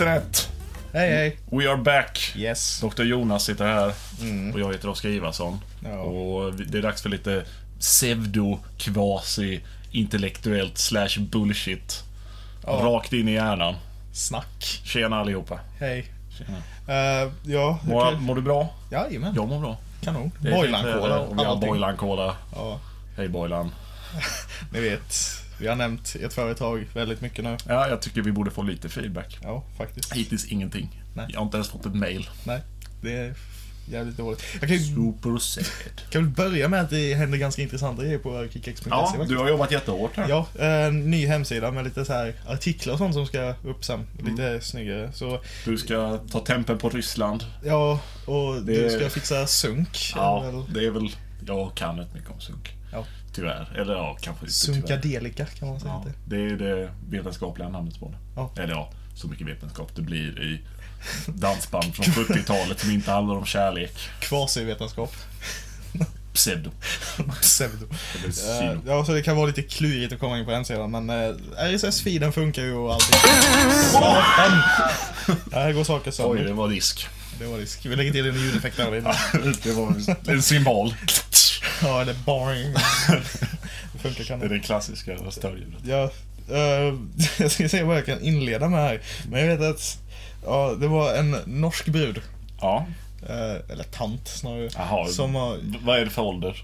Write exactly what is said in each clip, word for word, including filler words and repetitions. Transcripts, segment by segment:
internet. Hej hej. We are back. Yes. doktor Jonas sitter här Mm. och jag heter Oskar Ivarsson. Ja. Och det är dags för lite pseudo, quasi, intellektuellt slash bullshit. Ja. Rakt in i hjärnan. Snack. Tjena allihopa. Hej. Tjena. Uh, ja, Mår, okej. mår du bra? Jajamän. Jag mår bra. Kanon. Det är Boylan-kola och vi har allting. Boylan-kola. Ja, Hej Boylan. ni vet. Vi har nämnt ert företag väldigt mycket nu. Ja, jag tycker vi borde få lite feedback. Ja, faktiskt. Hittills ingenting. Nej. Jag har inte ens fått ett mail. Nej, det är jävligt dåligt. Jag kan ju Super sad. kan väl börja med att det händer ganska intressanta grejer på kickex punkt se. Ja, faktiskt. du har jobbat jättehårt här. Ja, en ny hemsida med lite så här artiklar och sånt som ska upp sen. Lite mm. snyggare. Så, Du ska ta tempen på Ryssland. ja, och Det- du ska fixa sunk. Ja, eller- det är väl... Jag kan rätt mycket om sunk. Ja. Tyvärr. Eller ja, kanske inte tyvärr. Sunkadelika kan man säga. Ja, det. det är det vetenskapliga namnet på det. Ja. Eller ja, så mycket vetenskap det blir i dansband från fyrtiotalet som inte handlar om kärlek. Kvasivetenskap. Pseudo. Pseudo. Eller Uh, sino. ja, så det kan vara lite klurigt att komma in på den sidan, men uh, R S S-feeden funkar ju och allting. Satan! Här går saker Oj, sönder. det var risk. Det var risk. Vi lägger till en ljudeffekt där inne. Det var en symbol. Ja, det är boring. Det funkar Det är kanon. det klassiska röstljudet. Ja, uh, jag ska se vad jag kan inleda med här. Men jag vet att ja, det var en norsk brud. Ja, Uh, eller tant snarare. jaha. Som har, Vad är det för ålder?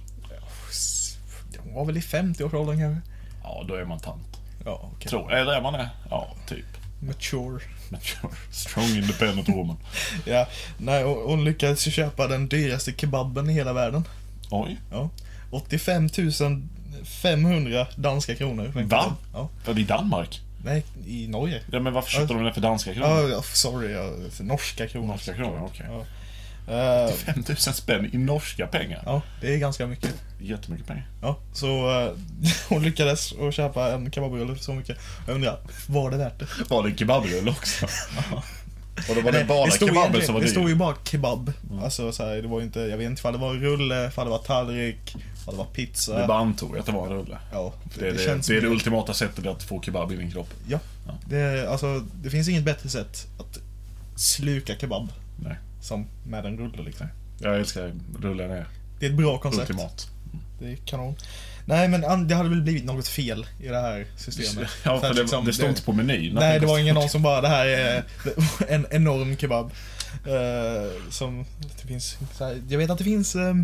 hon var väl i femtio-årsåldern kanske? Ja, då är man tant. Ja, okej. Tror, eller är man det? Ja, typ. Mature. Strong independent woman. Ja, nej, hon hon lyckades ju köpa den dyraste kebaben i hela världen. Oj, Ja. åttiofem tusen femhundra danska kronor. Va? Ja. var det i Danmark? Nej, i Norge. Ja, men varför köpte Ja. de det för danska kronor? Ja, ja, sorry, ja, för norska kronor. Norska kronor, okej. Ja. Eh, fem tusen spänn i norska pengar. ja, det är ganska mycket. Jättemycket pengar. Ja, så eh, hon lyckades att köpa en kebabrulle för så mycket. Jag undrar, var det värt det? Var det kebabrulle också? Och då var det Nej, bara stod kebaben egentligen- som var Det dyr. stod ju bara kebab. Mm. Alltså så här, det var ju inte, jag vet inte ifall det var rulle, ifall det var tallrik, ifall det var pizza. Det bara antog att det var en rulle. Ja, Det är det, det, känns det, är det mer- ultimata sättet att få kebab i min kropp. Ja, Ja. det, alltså, det finns inget bättre sätt att sluka kebab Nej. som med en rulle liksom. Jag älskar rullen är Det är ett bra koncept. ultimat. Det är kanon. Nej, men an- det hade väl blivit något fel i det här systemet. Ja, för att det, liksom, det stod inte på menyn. Nej, det var ingen någon som bara, det här är en enorm kebab. Uh, som, det finns, så här, jag vet att det finns um,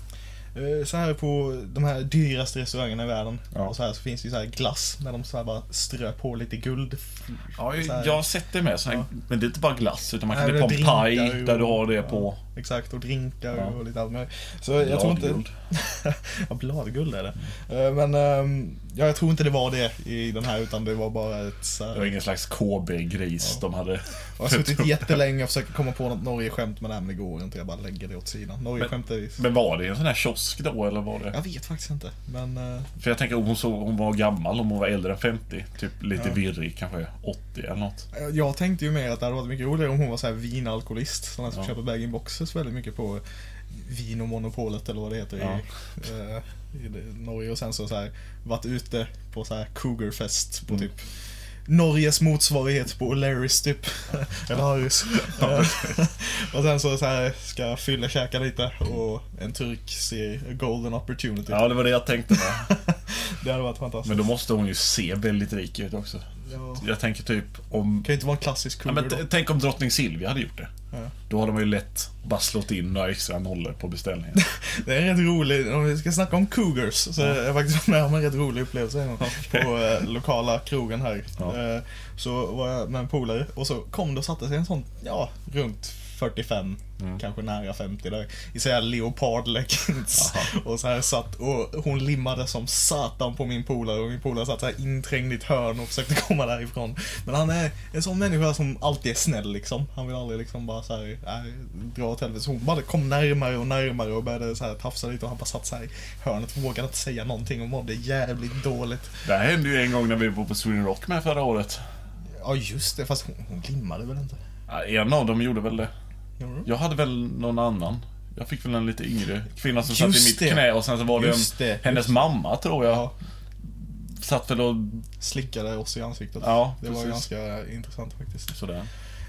uh, så här på de här dyraste restaurangerna i världen. Ja. Och så här så finns det ju så här glass när de så här bara strö på lite guld. Ja, så här. jag har sett det med, så här, Ja. men det är inte bara glass, utan man kan Nej, det på det en är paj drinkar där du och- har det ja. på. Exakt, och drinkar Ja. och lite allt möjligt. Så jag tror inte... Bladguld. Ja, bladguld är det. Eh, Men ehm, ja, jag tror inte det var det i den här, utan det var bara ett så Det var här... ingen slags K B-gris Ja. de hade. Jag har suttit jättelänge och försökt komma på något Norge-skämt, men nej, men det går inte. Jag bara lägger det åt sidan. Norge-skämt är... Men var det en sån här kiosk då, eller var det? Jag vet faktiskt inte, men... eh, För jag tänker om hon, så, hon var gammal, om hon var äldre än femtio. Typ lite Ja. virrig, kanske åttio eller något. Jag tänkte ju mer att det hade varit mycket roligare om hon var så här vinalkoholist. Sådana som Ja. köper bag-in-boxes väldigt mycket på Vinomonopolet eller vad det heter Ja. i, eh, i det- Norge. Och sen så, så här varit ute på så här cougarfest på Mm. typ Norges motsvarighet på Larrys typ. Eller Harrys. Eh, och sen så, så här ska fylla käka lite och en turk ser a golden opportunity. Ja, det var det jag tänkte med. Det hade varit fantastiskt. Men då måste hon ju se väldigt rik ut också. Ja. Jag tänker typ om... Kan ju inte vara en klassisk Ja, cougar men då. t- tänk om drottning Silvia hade gjort det. Ja. Då hade man ju lätt bara slått in några extra nollor på beställningen. Det är rätt roligt, om vi ska snacka om cougars så Ja. är jag faktiskt med om en rätt rolig upplevelse en gång Okej. på eh, lokala krogen här. Ja. Eh, så var jag med en polare och så kom det och satte sig en sån, ja, runt fyrtiofem, Mm. kanske nära femtio där, i så här leopardleggings. Jaha. Och så här satt, och hon limmade som satan på min polare, och min polare satt så här inträngd i ett hörn och försökte komma därifrån. Men han är en sån människa som alltid är snäll liksom. Han vill aldrig liksom bara så här, äh, dra åt helvete. Så hon bara kom närmare och närmare och började så här tafsa lite, och han bara satt så här i hörnet, vågade inte säga någonting och mådde jävligt dåligt. Det här hände ju en gång när vi var på Sweden Rock med förra året. Ja, just det, fast hon, hon limmade väl inte? Ja, en av dem gjorde väl det. Gjorde hon? Jag hade väl någon annan. Jag fick väl en lite yngre kvinna som satt i Just mitt det. knä, och sen så var det, Just en, det, hennes just det. mamma, tror jag. Ja, Satt väl och... slickade oss i ansiktet. Ja, Det var precis. ganska intressant faktiskt. Sådär.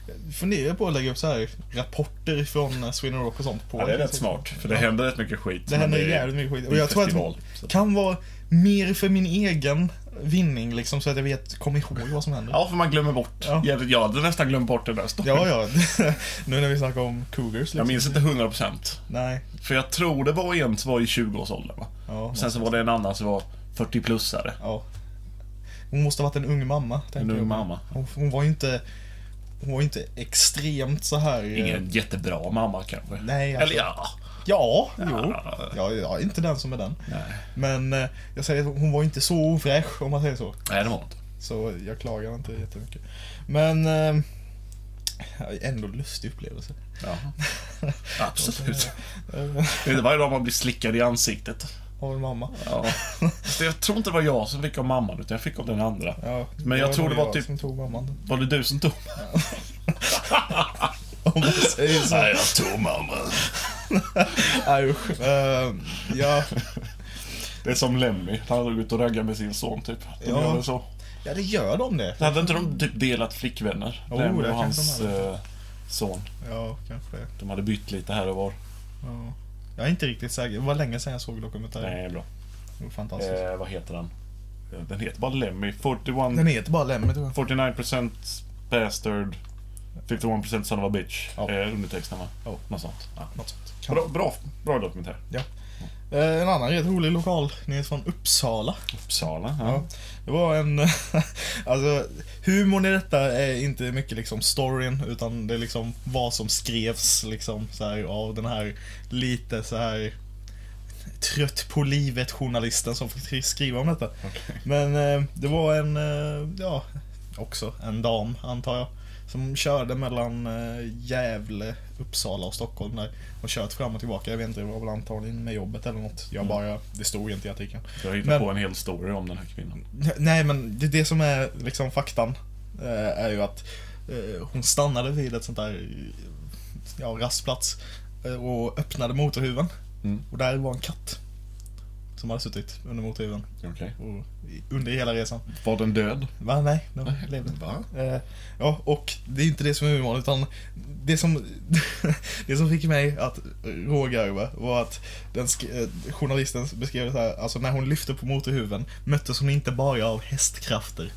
Jag funderar på att lägga upp så här rapporter från Sweden Rock och sånt på. Ja, det är rätt smart, för det ja. händer rätt mycket skit. Det händer jävligt mycket skit. Och jag tror att det kan vara mer för min egen vinning, liksom, så att jag vet, kommer ihåg vad som händer. Ja, för man glömmer bort. Ja. Jag, jag hade nästan glömt bort det där storyn. Ja, ja. Nu när vi snackar om Cougars. Liksom. Jag minns inte hundra procent. Nej. För jag tror det var en som var i tjugo-årsåldern, va? Ja, sen så var det en annan som var fyrtio-plussare. Ja. Hon måste ha varit en ung mamma. En ung jag. mamma. Hon, hon var ju inte... Hon var ju inte extremt så här... Ingen jättebra mamma kanske. Nej, alltså. Eller ja. Ja, jo. Ja. Ja, jag är inte den som är den. Nej. Men eh, jag säger att hon var inte så ofräsch, om man säger så. Nej, det var inte. Så jag klagar inte jättemycket. Men... Eh, ändå lustig upplevelse. Ja. Absolut. Det är varje dag man blir slickad i ansiktet. Av en mamma. Ja. Så jag tror inte det var jag som fick av mamman, utan jag fick av den andra. Ja, men jag tror det var jag typ... som tog mamman. Var det du som tog? Om man säger så. Nej, jag tog mamman. Nej, usch. Uh, ja. Det är som Lemmy. Han hade ut och raggat med sin son, typ. De Ja. gör det så. Ja, det gör de det. Hade inte de typ delat flickvänner? Oh, Lemmy det och hans de eh, son. Ja, kanske det. De hade bytt lite här och var. Ja. Jag är inte riktigt säker. Det var länge sedan jag såg dokumentären. Nej, bra. Det var fantastiskt. Eh, vad heter den? Den heter bara Lemmy. fyrtioett Den heter bara Lemmy, tror jag. fyrtionio procent bastard, femtioett procent son of a bitch. Ja. Eh, undertexterna. Ja. Något sånt. Ja. Något sånt. Bra, bra, bra dokumentär. Ja. Eh, en annan rätt rolig lokal nyhet från Uppsala. Uppsala. Ja. Ja. Det var en... alltså, humorn i detta är inte mycket liksom storyn, utan det är liksom vad som skrevs liksom så här, av den här lite så här trött på livet journalisten som fick skriva om detta. Okay. Men eh, det var en, eh, ja, också en dam antar jag, som körde mellan eh, Gävle, Uppsala och Stockholm där, och kört fram och tillbaka. Jag vet inte, det var väl antagligen med jobbet eller något. Jag bara, det stod inte i artikeln. Jag har hittat Men- på en hel story om den här kvinnan. Nej, men det, det som är liksom faktan eh, är ju att eh, hon stannade vid ett sånt där ja, rastplats eh, och öppnade motorhuven. Mm. Och där var en katt som hade suttit under motorhuven Okej. och under hela resan. Var den död? Va? Nej, de levde. Va? Eh, ja, och det är inte det som är humorn, utan det som det som fick mig att rågarva var att den sk- eh, journalisten beskrev det så här, alltså när hon lyfte på motorhuven möttes hon inte bara av hästkrafter.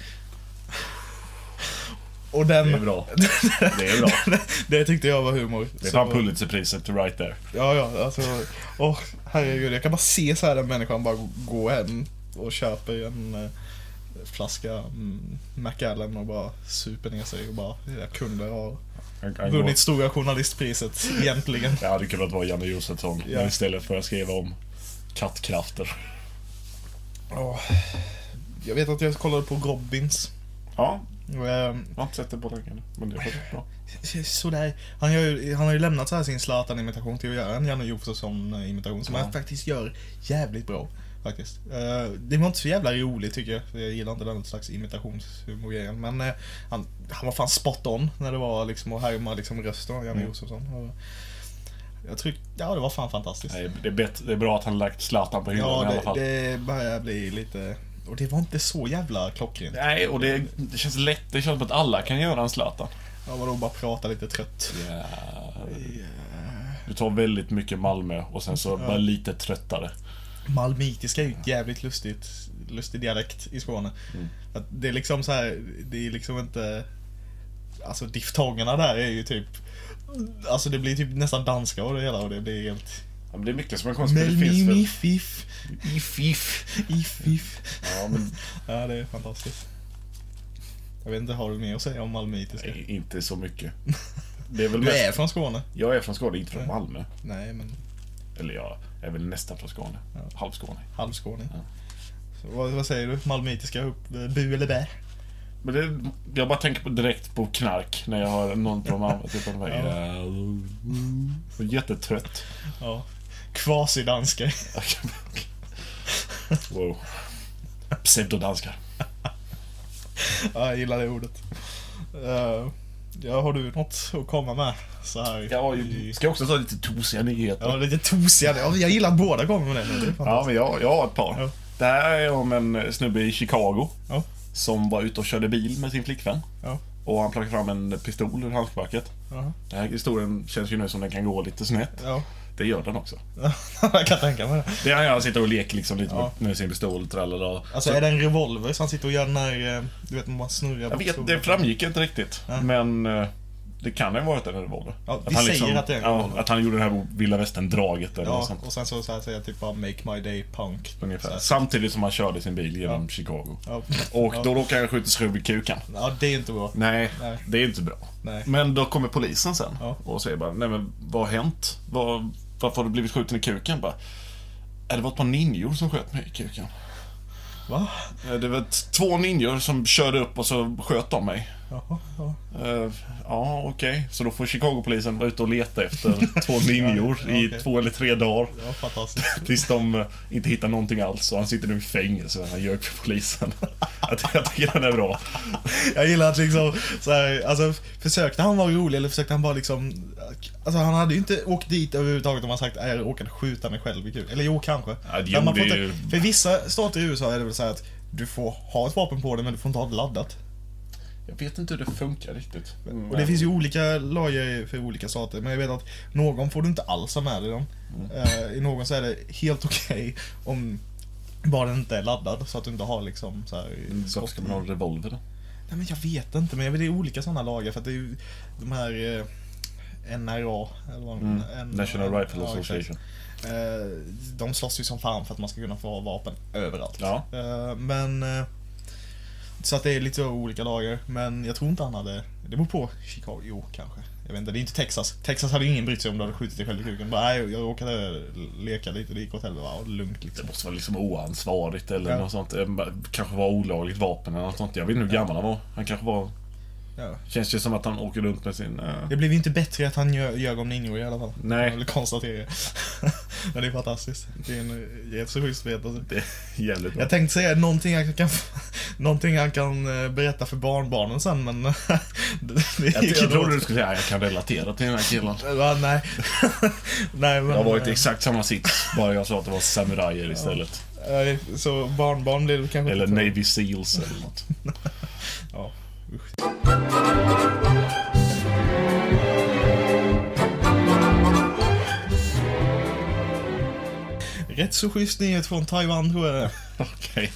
Och den, Det är bra. Det är bra. det, det tyckte jag var humor. Det är Så- fan Pulitzerpriset right there. Ja, ja, alltså, åh, herregud, jag kan bara se så här den människan bara gå hem och köper en eh, flaska mm, Macallan och bara super ner sig och bara, jag kunde ha Han, han vunnit går... stora journalistpriset egentligen. Ja, det kunde vara Janne Josefsson. Ja. Men istället för att skriva om kattkrafter. Åh, jag vet att jag kollade på Robbins. Ja, Och, eh, jag har inte sett det på länge nu, men det var bra. sådär. Han, gör, ju- han har ju lämnat så här sin Zlatan-imitation till att göra en Janne Josefsson-imitation som Ja. han faktiskt gör jävligt bra. Faktiskt. Eh, det var inte så jävla roligt tycker jag. För jag gillar inte den slags imitationshumor. Men eh, han, han var fan spot on när det var liksom att härma liksom rösten av Janne Mm. Josefsson. Och jag tror, ja, det var fan fantastiskt. Nej, det, är bättre, det är bra att han lagt Zlatan på hyllan Ja, i alla det, fall. det börjar bli lite... Och det var inte så jävla klockrent. Nej, och det, det känns lätt. Det känns som att alla kan göra en Zlatan. Ja, vadå, bara prata lite trött. Ja. Du tar väldigt mycket Malmö och sen så bara lite tröttare. Malmitiska är ju ett jävligt lustigt, lustig dialekt i Skåne. Mm. Att det är liksom så här, det är liksom inte... Alltså diftongerna där är ju typ... Alltså det blir typ nästan danska och det hela och det blir helt... Ja, men det är mycket som är konstigt. Det Men finns väl... if if If, if. if if. Ja, men Ja, det är fantastiskt. Jag vet inte, har du mer att säga om malmitiska? nej, inte så mycket. Det är väl Du mest... är från Skåne? Jag är från Skåne, inte från Nej. Malmö. Nej, men Eller jag är väl nästan från Skåne. Ja. Halvskåne. halvskåning. Ja. Så vad, vad säger du? Malmitiska, upp, bu eller bä? Men det, jag bara tänker på direkt på knark när jag har någon från Malmö. Typ av mig. Ja. Jättetrött. Ja. Kvasidanska. Wow. Pseudodanskar. Ja, jag gillar det ordet. Uh, ja, har du något att komma med? Så här. Ja, jag ska också ta lite tosiga nyheter. Ja, lite tosiga. Ja, jag gillar båda kommer med det. Det är Ja, fantastiskt. men jag, jag har ett par. Ja. Det här är om en snubbe i Chicago Ja. som var ute och körde bil med sin flickvän. Ja. Och han plockar fram en pistol ur handskfacket. Uh-huh. Den här historien känns ju nu som den kan gå lite snett. Ja. Det gör den också. Jag kan tänka mig det. Det är han sitter och leker liksom lite Ja. med sin pistol. Trallala. Alltså Så, är det en revolver så han sitter och gör den här, du vet, man snurrar jag vet, pistolen. det framgick inte riktigt. Ja. Men eh, det kan ju ha varit en revolver. Ja, vi han säger att det är en ja, revolver. att han gjorde det här vilda västern-draget eller något Ja, sånt. och sen så, så här säger jag typ bara make my day punk. Ungefär. Så här. Samtidigt som han körde sin bil genom Ja. Chicago. Ja. Och Ja. då råkar han skjuta sig själv i kuken. Ja, det är inte bra. Nej, Nej. det är inte bra. Nej. Men då kommer polisen sen Ja. och säger bara, nej men vad har hänt? Vad, varför har du blivit skjuten i kuken? Bara, "Är det var ett par ninjor som sköt mig i kuken. Va? Eh, Det var t- två ninjor som körde upp och så sköt de mig. Jaha, ja. Uh, ja, okej. Så då får Chicago-polisen vara ute och leta efter två ninjor Ja, ja, i okej. två eller tre dagar. Ja, fantastiskt. Tills de eh, inte hittar någonting alls. Och han sitter nu i fängelse och han ljög för polisen. jag, jag tycker den är bra. Jag gillar att liksom så här, alltså försökte han vara rolig eller försökte han bara liksom, alltså han hade ju inte åkt dit överhuvudtaget om han sagt jag råkade skjuta mig själv i kul. Eller jo, kanske. Ja, det Men man får gjorde inte, ju- för vissa stater i U S A är det väl så här att du får ha ett vapen på dig men du får inte ha det laddat. Jag vet inte hur det funkar riktigt. Och det finns ju olika lagar för olika stater, men jag vet att någon får du inte alls ha med dig dem. Mm. Eh, I någon så är det helt okej om bara den inte är laddad, så att du inte har liksom så här. Varför ska man ha en revolver då? Nej, men jag vet inte, men jag vet det är olika sådana lagar för att det är ju de här eh, N R A eller vad Mm. en- National Rifle ja, exakt. Association. Eh, de slåss ju som fan för att man ska kunna få ha vapen överallt. Ja. Eh, men eh, så att det är lite så olika lagar, men jag tror inte han hade. Det beror på Chicago, jo kanske. Jag vet inte, det är inte Texas. Texas hade ingen brytt sig om du hade skjutit dig själv i kuken. Bara, nej, jag råkade leka lite, det gick åt helvete. Ja, lugnt Det liksom. måste vara liksom oansvarigt eller Ja. något sånt. Eh, Kanske var olagligt vapen eller något sånt. Jag vet inte hur gammal han var. Han kanske var... Ja. Känns ju som att han åker runt med sin... eh, Det blev ju inte bättre att han gö- ljög om ninjor i alla fall. Nej. Jag vill konstatera. Men det är fantastiskt. Det är en jätteschysst berättelse. Det är jävligt bra. Jag tänkte säga någonting han kan, någonting han kan eh, berätta för barnbarnen sen, men det, det Jag, gick jag inte trodde åt. du skulle säga att jag kan relatera till den här killen. Va, nej. nej, men, Jag har varit i eh, exakt samma sits. Bara jag sa att det var samurajer istället. eh, så barnbarn blev det kanske Eller inte så. Navy Seals eller något. Ja, usch. Rätt så schysst nyhet från Taiwan tror jag det är. Okej.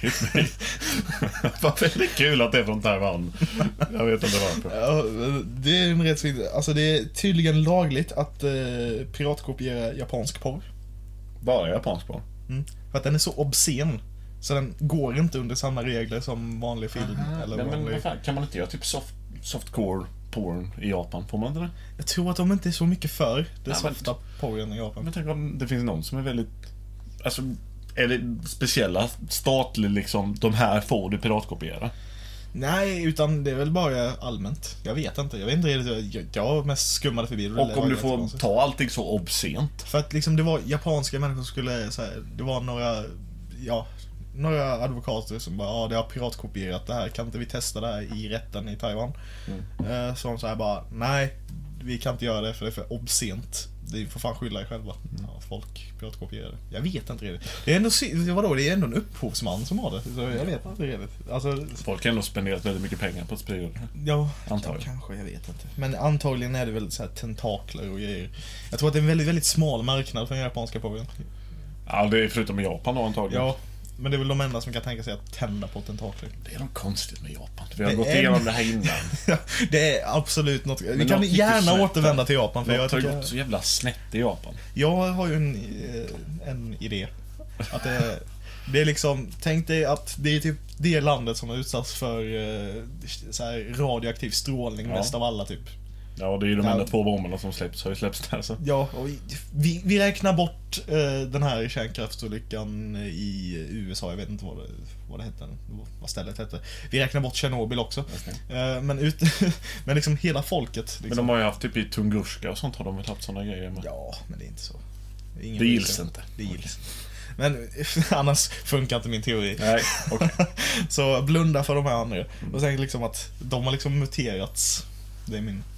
Vad väldigt kul att det är från Taiwan. Jag vet inte varför. Ja, det är en rätt så, alltså det är tydligen lagligt att eh, piratkopiera japansk porr. Bara japansk på. Mm. För att den är så obscen. Så den går inte under samma regler som vanlig film. eller Men, men vanlig... vad fan, kan man inte göra typ soft, softcore porn i Japan? Får man inte det? Jag tror att de inte är så mycket för det Ja, men- softa porren i Japan. Men tänk om det finns någon som är väldigt... Alltså, är det speciella statlig liksom, de här får du piratkopiera? Nej, utan det är väl bara allmänt. Jag vet inte. Jag vet inte riktigt. Jag, jag har mest skummade förbi det. Och Det om var du rätt får konstigt. ta allting så obscent. För att liksom det var japanska människor som skulle så här, det var några, ja, några advokater som bara, ja det har piratkopierat det här, kan inte vi testa det här i rätten i Taiwan? Mm. Eh, så de så här bara, nej, vi kan inte göra det för det är för obscent. Det får fan skylla er själva. Ja, folk piratkopierar det. Jag vet inte riktigt. Det är ändå, sy- vadå, det är ändå en upphovsman som har det. Så jag vet inte riktigt. Alltså, Folk har ändå spenderat väldigt mycket pengar på att sprida det. ja, Antagligen. ja, kanske, jag vet inte. Men antagligen är det väl så här tentakler och grejer. Jag tror att det är en väldigt, väldigt smal marknad för den japanska porren. Ja, det är förutom i Japan då antagligen. Ja, men det är väl de enda som kan tänka sig att tända på tentakler. Det är något konstigt med Japan. Vi har Det gått är- igenom det här innan. Det är absolut något. Vi något kan gick gärna ju snett. återvända till Japan för jag Något har tycker, gått så jävla snett i Japan. jag har ju en, eh, en idé. Att det är, det är liksom, tänk dig att det är typ det landet som har utsatts för eh, så här radioaktiv strålning Ja. mest av alla typ. Ja, det är ju de Ja. enda två bomberna som släpps, har ju släppts där så. Ja, och vi, vi räknar bort eh, den här kärnkraftsolyckan i U S A, jag vet inte vad det, vad det hette, vad stället hette. Vi räknar bort Tjernobyl också. Eh, men ut, men liksom hela folket. Liksom. Men de har ju haft typ i Tunguska och sånt har de väl haft såna grejer med. Ja, men det är inte så. Det, är ingen Det gills bryr sig. inte. Det gills. Men annars funkar inte min teori. Nej, okej. Så blunda för de här andra. Och sen liksom att de har liksom muterats. Det är min.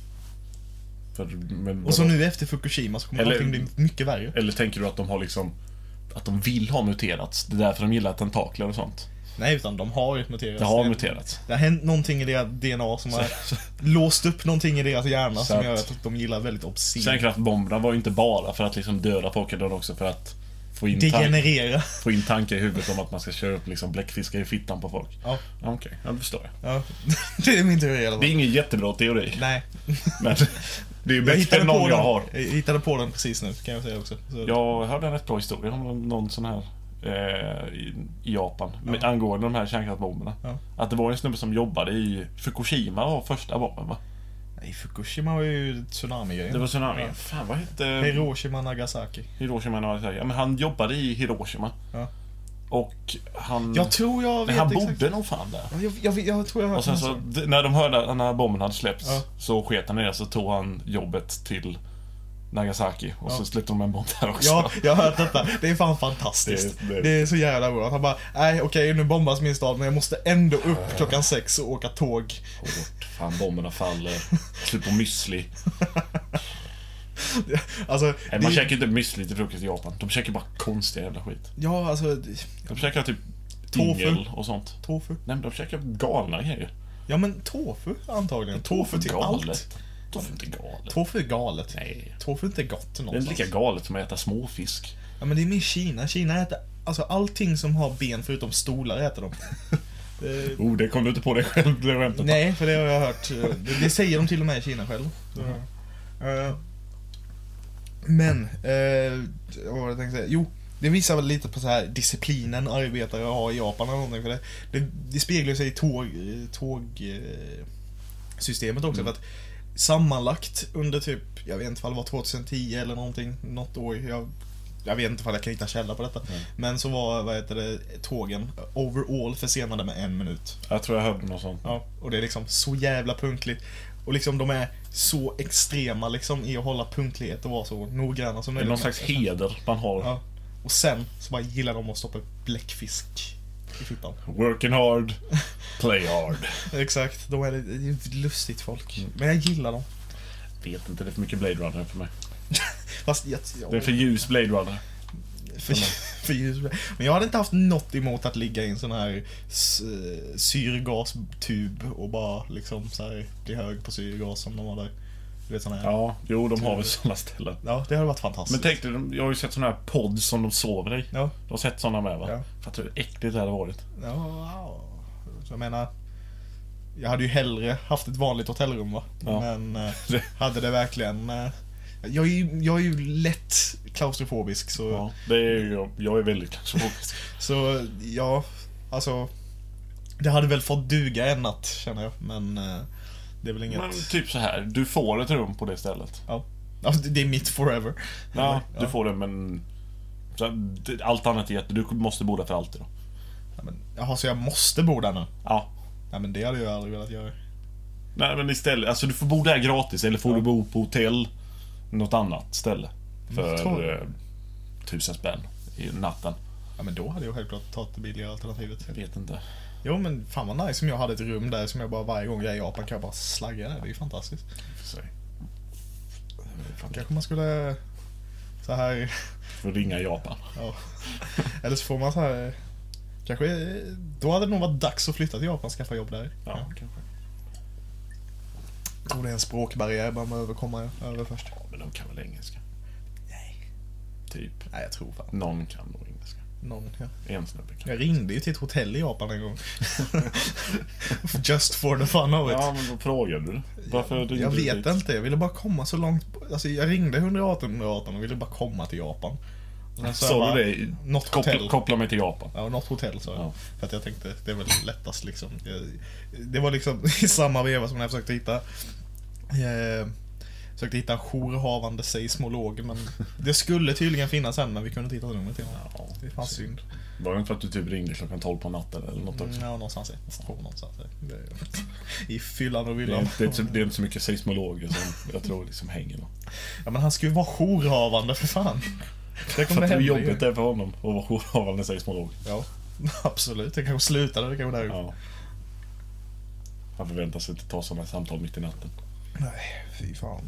För, men, Och så nu efter Fukushima så kommer Eller- allting bli mycket värre. Eller tänker du att de har liksom att de vill ha muterats? Det är därför de gillar tentakler och sånt. Nej, utan de har ju muterats. Det har muterats. Det har hänt någonting i deras D N A som har låst upp någonting i deras hjärna så som att, gör att de gillar väldigt obscen. Kärnkraftbomberna var ju inte bara för att liksom döda folk, utan också för att få in, degenerera. Tank, få in tankar i huvudet om att man ska köra upp liksom bläckfiskar i fittan på folk. Ja. Okej, okay, ja, det förstår jag. Ja. Det är min teori i alla fall. Det är ingen jättebra teori. Nej. Men det är ju bättre än någon jag har. Jag hittade på den precis nu, kan jag säga också. Så. Jag hörde en rätt bra historia om någon sån här eh, i, i Japan, ja. med, angående de här kärnkraftbomberna. Ja. Att det var en snubbe som jobbade i Fukushima var första bomben, va? Nej, Fukushima var ju tsunami-grejen. Det var tsunami. Ja. Fan, vad hette... Hiroshima, Nagasaki. Hiroshima, Nagasaki. Ja, men han jobbade i Hiroshima. Ja. Och han... Jag tror jag vet men han exakt. bodde nog fan där. Jag, jag, jag, jag tror jag och sen så, d- när de hörde att när bomben hade släppts, ja. så sket han ner, så tog han jobbet till Nagasaki. Och ja. så släppte de en bomb där också. Ja, jag har hört detta. Det är fan fantastiskt. Det, det... det är så jävla bra. Han bara, nej okej, nu bombas min stad, men jag måste ändå upp klockan sex och åka tåg. Hårt. Fan, bomberna faller. Slut på müsli. Alltså, nej, man det... käkar inte müsli till frukost i Japan. De käkar bara konstiga jävla skit. Ja, alltså... De käkar typ tofu och sånt. Tofu. Nej, men de käkar galna grejer. Ja, men tofu antagligen. Tofu till galet. allt. Tofu är inte galet. Tofu är galet. Nej. Tofu är inte gott någonstans. Det är lika galet som att äta småfisk. Ja, men det är med Kina. Kina äter... Alltså, allting som har ben förutom stolar äter de. det... Oh, det kom du inte på dig själv. Det var nej, för det har jag hört. Det, det säger de till och med i Kina själv. Mm. Uh, men, uh, vad var det jag tänkte säga? Jo, det visar väl lite på så här disciplinen arbetare har i Japan eller någonting, för det, det, det speglar sig i tåg, tågsystemet också, mm. för att sammanlagt under typ, jag vet inte vad det var, tjugohundratio eller någonting, något år, jag, jag vet inte vad jag kan hitta källa på detta, mm. men så var, vad heter det, tågen overall försenade med en minut. Jag tror jag hörde något sånt. Ja, och det är liksom så jävla punktligt. Och liksom de är så extrema liksom i att hålla punktlighet och vara så noggranna som möjligt. Det är någon slags heder man har. Ja. Och sen så bara gillar de att stoppa bläckfisk i fittan. Working hard, play hard. Exakt, de är ett lustigt folk. Mm. Men jag gillar dem. Vet inte, det är för mycket Blade Runner för mig. Fast jag, jag, det är för ljus Blade Runner. För, för ljus. Men jag hade inte haft något emot att ligga i en sån här syrgastub och bara liksom så här bli hög på syrgas som de har där. Du vet, såna här. Ja, jo, de har väl sådana ställen. Ja, det hade varit fantastiskt. Men tänk dig, jag har ju sett såna här pods som de sover i. Ja. Du har sett såna med, va? Ja. Fattar du hur äckligt det hade varit? Ja, så jag menar, jag hade ju hellre haft ett vanligt hotellrum, va? Ja. Men eh, hade det verkligen... Eh, jag, är ju, jag är ju lätt klaustrofobisk, så... Ja, det är jag. Jag är väldigt klaustrofobisk. Så, ja, alltså... Det hade väl fått duga en natt, känner jag, men... Eh, det är väl inget... Men typ så här, du får ett rum på det stället. Ja, alltså, det är mitt forever. Ja, du ja. får det, men... Allt annat är att du måste bo där för alltid då. Ja, men, jaha, så jag måste bo där nu? Ja. Ja, men det hade jag aldrig velat göra. Nej, men istället, alltså du får bo där gratis, eller får ja. du bo på hotell något annat ställe för eh, tusen spänn i natten. Ja, men då hade jag självklart tagit det billigare alternativet. Jag vet inte. Jo, men fan vad nice om jag hade ett rum där som jag bara varje gång jag är i Japan kan jag bara slagga där. Det är ju fantastiskt. För sig. Kanske man skulle så här... För ringa Japan. Ja. Eller så får man så här... Kanske... Då hade det nog varit dags att flytta till Japan och skaffa jobb där. Ja, ja. kanske. Jag tror det är en språkbarriär man behöver komma över först. Ja, men de kan väl engelska? Nej. Typ. Nej, jag tror fan. Någon kan nog engelska. Någon, ja. En snubbe kan. Jag ringde ju till ett hotell i Japan en gång. Just for the fun of it. Ja, men då frågade du. Varför jag, jag vet dit? inte, jag ville bara komma så långt. Alltså jag ringde ett ett åtta ett åtta och ville bara komma till Japan. Sa du det? Något koppla, hotell. Koppla mig till Japan. Ja, något hotell så. Ja. För att jag tänkte, det är väl lättast liksom. Jag, det var liksom i samma veva som när jag försökte hitta jag försökte hitta en jourhavande seismolog, men det skulle tydligen finnas en, men vi kunde inte hitta numret till honom. Ja, det fanns synd. Var det inte för att du typ ringde klockan tolv på natten eller något också? Mm, ja, någonstans i, ja. någonstans i, i fyllan och villan. Det är, det, är inte, det är inte så mycket seismologer som jag tror liksom hänger då. Ja, men han skulle ju vara jourhavande för fan. Det kommer det jobbigt det för honom att vara jourhavande seismolog. Ja, absolut. Det kanske slutade, det kanske där. Ja. Han förväntar sig inte ta sådana samtal mitt i natten. Nej, fy fan.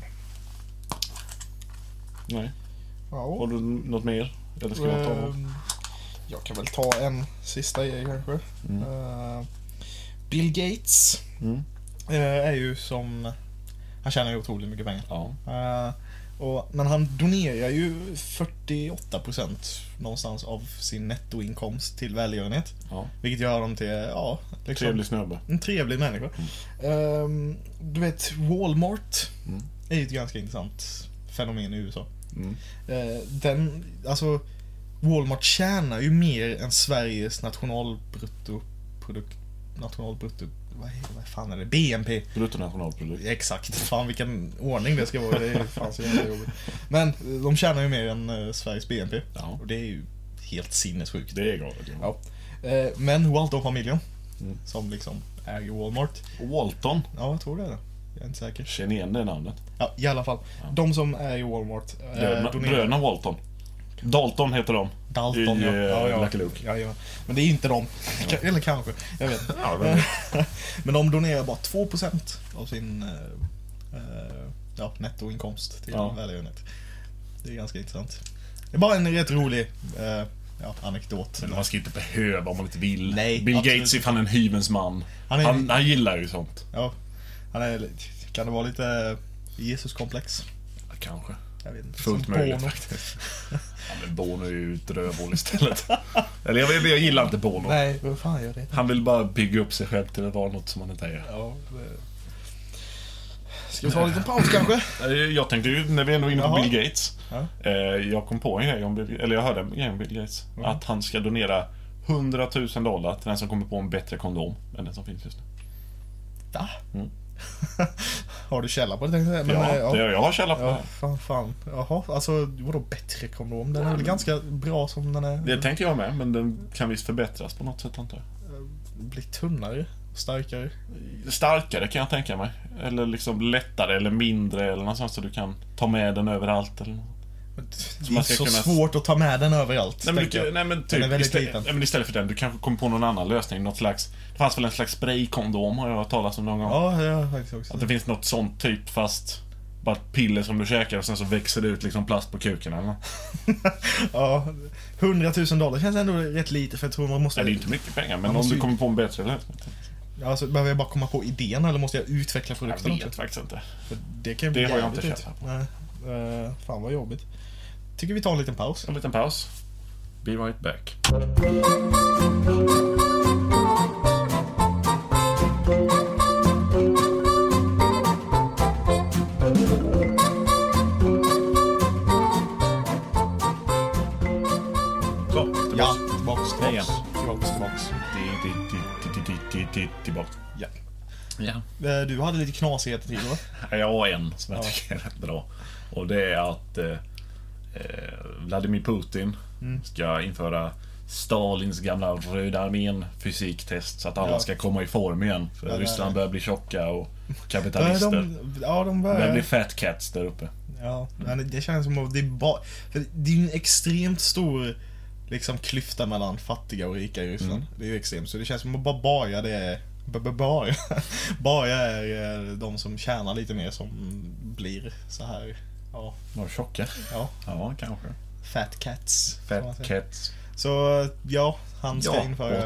Nej. Ja. Har du något mer? Eller ska jag ta något? Jag kan väl ta en sista grej kanske. Mm. Uh, Bill Gates Mm. uh, är ju som... Han tjänar ju otroligt mycket pengar. Ja. Uh, och, men han donerar ju fyrtioåtta procent någonstans av sin nettoinkomst till välgörenhet. Ja. Vilket gör dem till, ja, liksom, Trevlig snubbe. en trevlig människa. Mm. Um, du vet, Walmart Mm. är ju ett ganska intressant fenomen i U S A. Mm. Uh, den, alltså, Walmart tjänar ju mer än Sveriges nationalbruttoprodukt, nationalbrutto, vad, vad fan är det? B N P. Bruttonationalprodukt. Exakt, fan vilken ordning det ska vara, det är fan så jävla jobbigt. Men de tjänar ju mer än uh, Sveriges B N P. Ja. Och det är ju helt sinnessjukt. Det är galet. Ja. Uh, men Walton-familjen, Mm. som liksom äger Walmart. Och Walton. Ja, jag tror det är det. Jag är inte säker. Känner igen det namnet. Ja, i alla fall. Ja. De som är i Walmart uh, Bröderna, bröderna Walton. Dalton heter de. Dalton, I, ja. Ja, ja. Lucky Luke. Ja, ja. Men det är inte de. Ka- Eller kanske. Jag vet inte. Ja, men- Men de donerar bara två procent av sin eh, eh, ja, nettoinkomst till Ja. välgörenhet. Det är ganska intressant. Det är bara en rätt rolig eh, ja, anekdot. Men man ska inte behöva om man inte vill. Nej, Bill absolut. Gates är fan en hyvens man. Han är- Han, han gillar ju sånt. Ja, han är, kan det vara lite Jesus-komplex? Ja, kanske. Jag vet inte. Fullt Som möjligt Bono. faktiskt. Ja, men Bono är ju ett rövhål istället. Eller jag, vet, jag gillar inte Bono. Nej, vad fan gör det? Han vill bara bygga upp sig själv till att vara något som han inte är. Ja, det... Ska vi ta en liten paus kanske? Jag tänkte ju, när vi ändå är inne på Jaha. Bill Gates. Ja. Eh, jag kom på en grej om Bill, eller jag hörde en grej om Bill Gates. Mm. Att han ska donera hundratusen dollar till den som kommer på en bättre kondom än den som finns just nu. Va? Mm. Har du källa på det tänkte jag säga? Men, Ja, eh, det, jag har källa på det Ja, här. fan, fan. Jaha, alltså vadå bättre kondom? Den är väl ganska bra som den är. Det tänkte jag med, men den kan visst förbättras på något sätt, antar jag. Blir tunnare, starkare. Starkare kan jag tänka mig. Eller liksom lättare eller mindre eller någonstans så du kan ta med den överallt eller något. Men det man är ska så kunna- svårt att ta med den överallt. Nej men, tänker du, jag. nej, men Den typ är väldigt istället, liten. nej, men istället för den, du kanske kommer på någon annan lösning. Något slags, det fanns väl en slags spraykondom har jag hört talas om någon gång. Ja, ja, faktiskt också. Att det finns något sånt typ fast bara ett piller som du käkar och sen så växer det ut liksom plast på kuken eller något. Ja, hundratusen dollar känns ändå rätt lite för jag tror man måste... Nej, det är inte mycket pengar, men Man om måste du ju- kommer på en bättre lösning. Alltså, behöver jag bara komma på idén eller måste jag utveckla Jag produkten vet också? faktiskt inte. För det kan ju bli Det har jag jävligt inte ut. känt på. Nej, uh, fan vad jobbigt. Tycker vi tar en liten paus. En liten paus. Be right back. Så, tillbaks. Ja, tillbaks, Nej, igen. tillbaks, tillbaks, tillbaks. Di- di- di- di- di- di- di- Tillbaks. Ja. Ja. Eh, Du hade lite knasigheter till va? Jag har en som jag Ja. tycker är rätt bra. Och det är att eh, eh, Vladimir Putin Mm. ska införa Stalins gamla Röda armén fysiktest så att alla Ja. ska komma i form igen. För Ja, det är Ryssland det. börjar bli tjocka och Börjar kapitalister. de, ja, de Det börjar börjar... bli fat cats där uppe. Ja, men det känns som att det är bara... För det är ju en extremt stor liksom klyfta mellan fattiga och rika i Ryssland. Mm. Det är ju extremt. Så det känns som att bara bara det är... b- b- Bara, bara är eh, de som tjänar lite mer som blir så här... Ja, Var tjocka? ja. Ja, kanske. Fat cats. kan man Fat säga. cats. Så ja, han ska Ja, införa...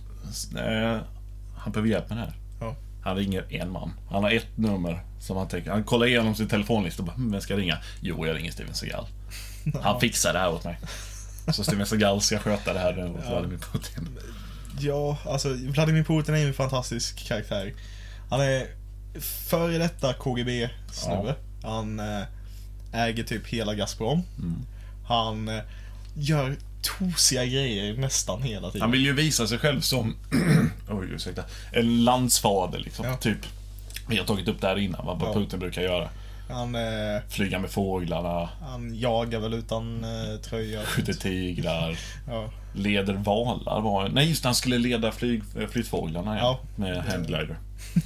Eh, han behöver hjälp med det här. Ja. Han ringer en man. Han har ett nummer som han tänker. Han kollar igenom sin telefonlista och bara, hm, vem ska jag ringa? Jo, jag ringer Steven Seagal. Han fixar det här åt mig. Så Steven Seagal ska sköta det här nu åt Ja. Vladimir Putin. Ja, alltså Vladimir Putin är ju en fantastisk karaktär. Han är före detta K G B-snubbe. Han eh, äger typ hela Gazprom. Mm. Han eh, gör tosiga grejer nästan hela tiden. Han vill ju visa sig själv som oj, ursäkta, en landsfader liksom. Ja. Typ. Vi har tagit upp det här innan, vad Ja. Putin brukar göra. Han, eh, Flyga med fåglarna, han jagar väl utan eh, tröja. skjuter tigrar, Ja. leder valar. Var... Nej, just det, han skulle leda flyg, flyttfåglarna ja. Ja. Med handglider.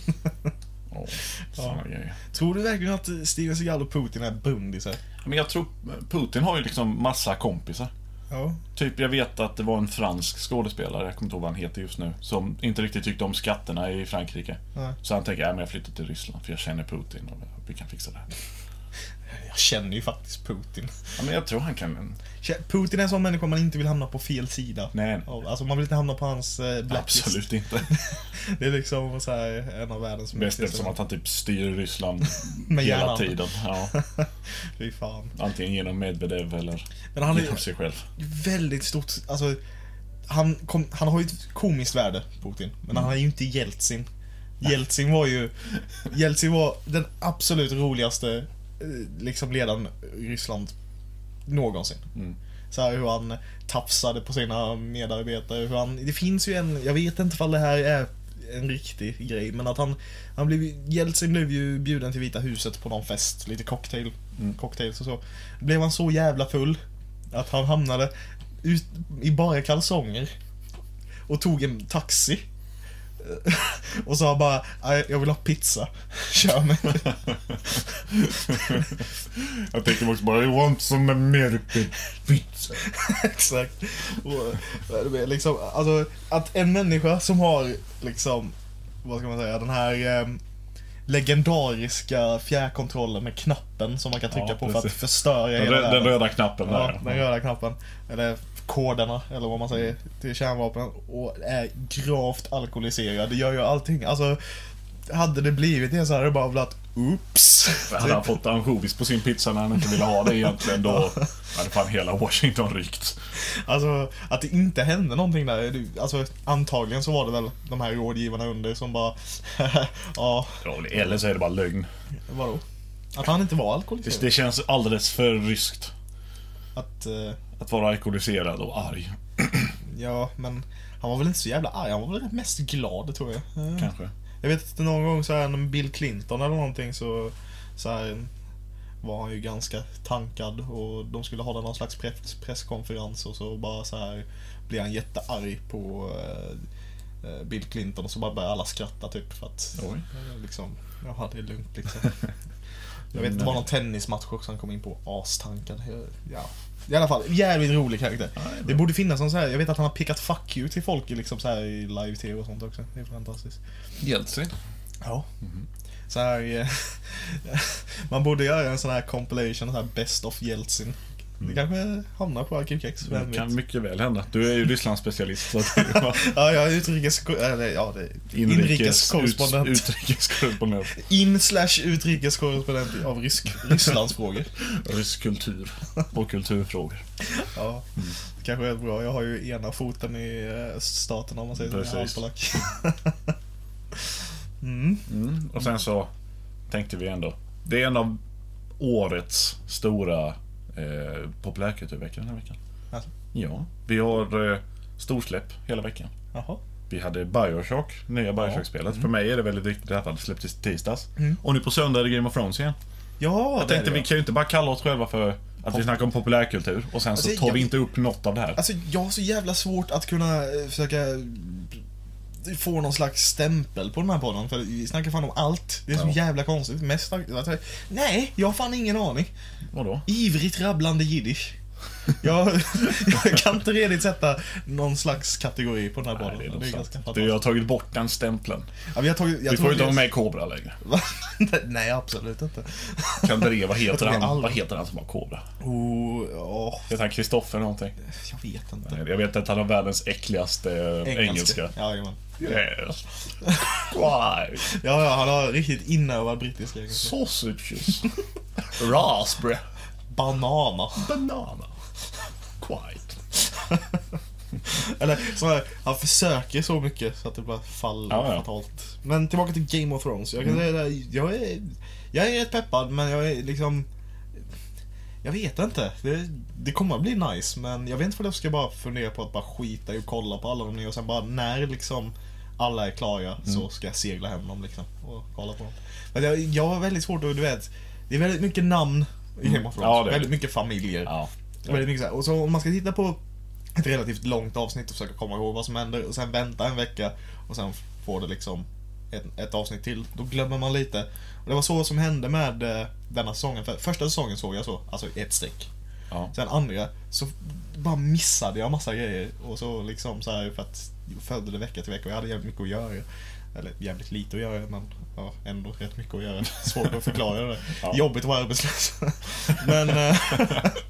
Åh, såna grejer. Tror du verkligen att Steven Seagal och Putin är bundisar? Men jag tror, Putin har ju liksom massa kompisar. Ja. Typ, jag vet att det var en fransk skådespelare, jag kommer inte ihåg vad han heter just nu, som inte riktigt tyckte om skatterna i Frankrike. Nej. Så han tänker, ja, men jag flyttar till Ryssland för jag känner Putin och vi kan fixa det här. Jag känner ju faktiskt Putin. Ja, men jag tror han kan... Putin är en sån människa man inte vill hamna på fel sida. Nej. Alltså man vill inte hamna på hans eh, blacklist. Absolut inte. Det är liksom så här, en av världens bäst eftersom att han typ styr Ryssland med hela hjärnan. tiden. Ja. Fy fan. Antingen genom Medvedev eller Men han genom är sig själv. väldigt stort, alltså han, kom, han har ju ett komiskt värde, Putin. Men Mm. han är ju inte Jeltsin. Jeltsin var ju Jeltsin var den absolut roligaste eh, liksom ledaren i Ryssland någonsin. Mm. Så här hur han tafsade på sina medarbetare, hur han, det finns ju en, jag vet inte om det här är en riktig grej, men att han, han blev, Jeltsin blev ju bjuden till Vita huset på någon fest, lite cocktail, Mm. cocktails och så. Blev han så jävla full att han hamnade ut i bara kalsonger och tog en taxi och sa bara, jag vill ha pizza, kör mig. Jag tänker också bara, I want some American pizza. Exakt. Och, liksom, alltså, att en människa som har liksom, vad ska man säga, den här eh, legendariska fjärrkontrollen med knappen som man kan trycka Ja, på för att precis. förstöra Den, hela rö- den världen. röda knappen Ja, där. den röda knappen. Eller koderna, eller vad man säger, till kärnvapen. Och är gravt alkoholiserad. Det gör ju allting. Alltså, hade det blivit det så hade det bara blivit oops. Hade han fått ansjovis på sin pizza när han inte ville ha det egentligen, då hade fan hela Washington rykt. Alltså, att det inte hände någonting där. det- Alltså, antagligen så var det väl de här rådgivarna under som bara, ja, Ja, eller så är det bara lögn. vadå? Att han inte var alkoholiserad. Det känns alldeles för ryskt Att, eh, att vara alkoholiserad och arg, ja, men han var väl inte så jävla arg. Han var väl mest glad, tror jag. Eh. kanske. Jag vet att någon gång så här när Bill Clinton eller någonting så, så här, var han ju ganska tankad och de skulle ha någon slags press, presskonferens och så bara så här blev han jättearg på eh, Bill Clinton och så bara började alla skratta typ för att Oj. eh, liksom, ja det är lugnt liksom. Jag vet inte, det var någon tennismatch också han kom in på, astankad. Ja. I alla fall, jävligt rolig karaktär. Ja, det är bra. Det borde finnas någon så här, jag vet att han har pickat fuck you till folk liksom så här i live-tv och sånt också. Det är fantastiskt. Jeltsin. Ja. Så här, eh, man borde göra en sån här compilation, så här best of Jeltsin. Det kanske hamnar på Arkivkex. Det kan mycket väl hända. Du är ju Rysslandsspecialist, så att det är Ja, jag är utrikes... Eller, ja, det är inrikes, inrikeskorrespondent. ut, utrikeskorrespondent. In slash utrikeskorrespondent av rysk, Rysslandsfrågor. Rysk kultur och kulturfrågor. Ja, det kanske är bra. Jag har ju ena foten i eh, staten om man säger så. Jag är Precis. halvpolack. Mm. Mm. Och sen så tänkte vi ändå, det är en av årets stora eh, populärkulturveckor den här veckan. Alltså. Ja, vi har eh, storsläpp hela veckan. Jaha. Vi hade Bioshock, nya Bioshock-spelet. För mig är det väldigt viktigt att det släpptes i tisdags. Mm. Och nu på söndag är det Game of Thrones igen. Ja, Jag det är tänkte det. vi kan ju inte bara kalla oss själva för att vi snackar om populärkultur och sen så Alltså, tar jag- vi inte upp något av det här. Alltså, jag har så jävla svårt att kunna eh, försöka få någon slags stämpel på den här podden. För vi snackar fan om allt. Det är så Ja. jävla konstigt. Mest, alltså, nej, jag har fan ingen aning. Vadå? Ivrigt rabblande jiddisch. Jag, jag kan inte redigt sätta någon slags kategori på den här Nej, podden. det är, det är nog ganska sant. fantastiskt. Jag har tagit bort den stämpeln. Ja, vi har tagit, jag Vi tror får ju inte det- ha med Kobra längre. Nej, absolut inte. Kandré, vad heter tror vi han? alla- Vad heter han som har Kobra? Oh, åh, Heter han Kristoffer någonting? jag vet inte. Jag vet att han har världens äckligaste eh, engelska. Ja, jajamän. Yes. Why? Ja, ja, han har riktigt inövad brittisk engelska. Sausages. Raspberry. Banana. Banana. Quite. Eller så här, han försöker så mycket så att det bara faller Ja, ja. fatalt. Men tillbaka till Game of Thrones. Jag kan Mm. säga det, jag är, jag är rätt peppad, men jag är liksom... Jag vet inte. Det, det kommer att bli nice, men jag vet inte för jag ska bara fundera på att bara skita i och kolla på alla de nya och sen bara när liksom alla är klara Mm. så ska jag segla hem dem liksom och kolla på dem. Men jag, jag har väldigt svårt att, du vet, det är väldigt mycket namn i Game of Thrones. Ja, det är väldigt det. mycket familjer. Ja. Väldigt mycket så här. Och så om man ska titta på ett relativt långt avsnitt och försöka komma ihåg vad som händer och sen vänta en vecka och sen får det liksom ett, ett avsnitt till, då glömmer man lite. Och det var så som hände med eh, denna säsongen. För första säsongen såg jag så, alltså ett streck. Ja. Sen andra så bara missade jag massa grejer och så liksom så här för att jag följde det vecka till vecka och jag hade jävligt mycket att göra. Eller jävligt lite att göra, men ja, ändå rätt mycket att göra. Svårt att förklara det. Ja. Jobbigt att vara arbetslös. Men, eh,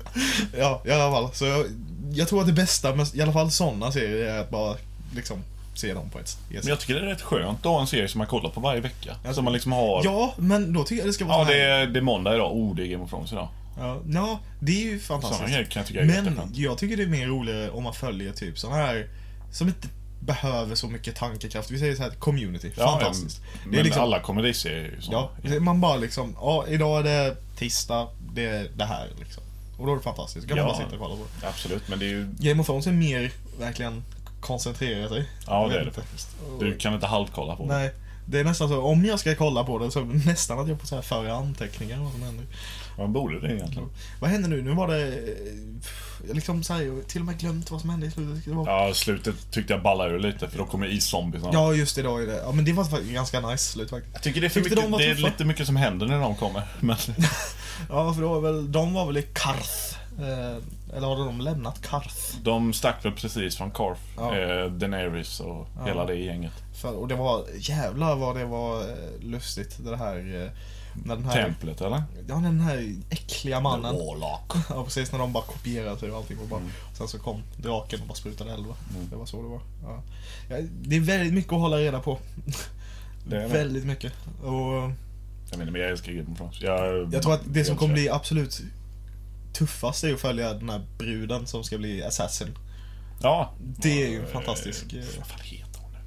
Ja, i alla fall. Så jag, jag tror att det bästa med i alla fall sådana serier är att bara liksom se dem på ett. Men jag tycker det är rätt skönt att ha en serie som man kollar på varje vecka. Alltså, som man liksom har... Ja, men då tycker jag det ska vara... Ja, det är, det är måndag idag. Oh, det är Game of Thrones idag. Ja, ja, det är ju fantastiskt. Såna kan jag tycka är men jätteskönt. jag tycker det är mer roligare om man följer typ såna här som inte behöver så mycket tankekraft. Vi säger så här community. Ja, Fantastiskt. Men, det är liksom, alla komediserier är ju så. Ja, man bara liksom, ja, idag är det tisdag, det är det här liksom. Och då är det fantastiskt. Kan Ja, man bara sitta och kolla på det. Absolut, men det är ju... Game of Thrones är mer verkligen koncentrera sig. Ja, Jag det är vet det inte. faktiskt. Du kan inte halvkolla på det. Nej, det är nästan så, om jag ska kolla på det så är det nästan att jag får så här föra anteckningar vad som händer. Man borde det egentligen. Vad hände nu? Nu var det jag liksom så här, jag har till och med glömt vad som hände i slutet. Det var... Ja, slutet tyckte jag ballar ur lite för då kommer iszombies. Ja, just det, då är det. Ja, men det var faktiskt ganska nice slut faktiskt. Jag tycker det är för Tyckte mycket, de var det är tuffa? lite mycket som händer när de kommer. Men... Ja, för då var väl, de var väl i Karth. Eh, eller hade de lämnat Karth? De stack väl precis från Karth, Ja. eh, Daenerys och Ja. hela det gänget. För, och det var, jävlar vad det var eh, lustigt, det här... Eh, när den här Templet, eller? ja, den här äckliga mannen. Warlock. Ja, precis, när de bara kopierade sig och allting och bara, Mm. sen så kom draken och bara sprutade eld. Mm. Det var så det var. Ja. Ja, det är väldigt mycket att hålla reda på. Det är det. Väldigt mycket. Och Jag menar, men jag älskar Game of Thrones. Jag, jag tror att det som jag kommer älskar- bli absolut tuffast är att följa den här bruden som ska bli assassin. Ja. Det är ju Eh, fantastisk. Vad fan heter hon nu?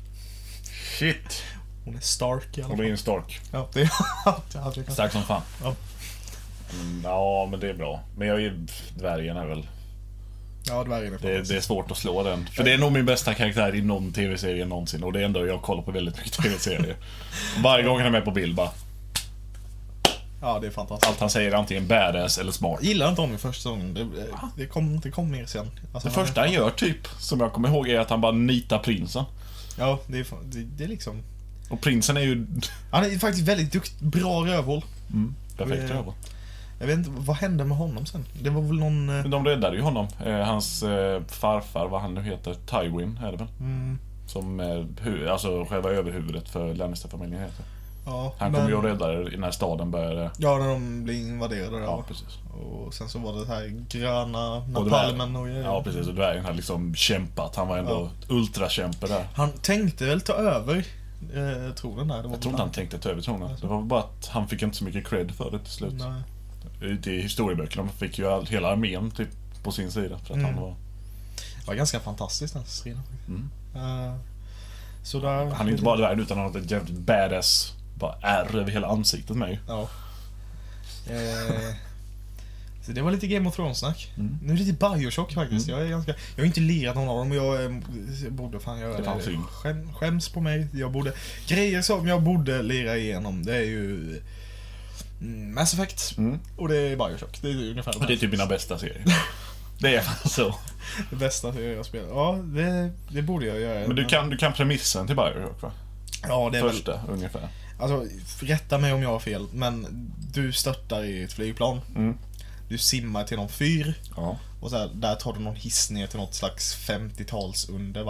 Shit. Hon är Stark i alla Hon fall. är en Stark. Ja, det är allt jag kan. Stark som fan. Ja. Mm, ja, men det är bra. Men jag är dvärgen är väl... Ja, dvärgen är Det, fantastisk. det är svårt att slå den. För det är nog min bästa karaktär i någon tv-serie någonsin. Och det är ändå jag kollar på väldigt mycket tv-serier. Varje gång han är med på bild bara... Ja, det är fantastiskt. Allt han säger är antingen badass eller smart. Jag gillar inte honom i första säsongen. Det, det, kom, det kom mer sen. Alltså, Det första han gör typ, som jag kommer ihåg, är att han bara nitar prinsen. Ja, det är, fan- det, det är liksom... Och prinsen är ju... Han är faktiskt väldigt dukt, bra rövhål. Mm, perfekt Eh, över. Jag vet inte, vad hände med honom sen? Det var väl någon... eh, Men de räddade ju honom. Eh, hans eh, farfar, vad han nu heter, Tywin är det väl? Mm, Som är hu- alltså själva överhuvudet för Lannister-familjen heter. ja, Han men- kommer ju att rädda det när staden började... Ja, när de blir invaderade. Ja, Ja. precis. Och sen så var det det här gröna Och napalmen och, dvärgen- Ja, precis. Och dvärgen hade liksom kämpat. Han var ändå ultrakämpe där. Han tänkte väl ta över eh, tronen där. Det var Jag tror inte han tänkte ta över tronen. Det var bara att han fick inte så mycket cred för det till slut. Nej. Ute i historieböckerna fick ju all, hela armén typ på sin sida. För att Mm. han var... Det var ganska fantastiskt den striden. Mm. Uh, så där... Han är inte bara dvärg utan han har ett jävligt badass bara ärr över hela ansiktet med ju. Ja. Eh, så det var lite Game of Thrones-snack. Mm. Nu är det lite Bioshock faktiskt. Mm. Jag är ganska... Jag har inte lirat någon av dem och jag, eh, jag borde fan göra Det det. fanns synd. Skäm, skäms på mig. Jag borde... Grejer som jag borde lira igenom, det är ju... mm, Mass Effect. Mm. Och det är Bioshock. Det är ungefär Och det är typ mina bästa serier. Det är fan så. det bästa serier jag spelar. Ja, det, det borde jag göra. Men du kan, du kan premissen till Bioshock va? Ja, det är väl... Första ungefär. Alltså, rätta mig om jag har fel, men du störtar i ett flygplan. Mm. Du simmar till någon fyr. Ja. Och så här, där tar du någon hiss ner till något slags femtio-tals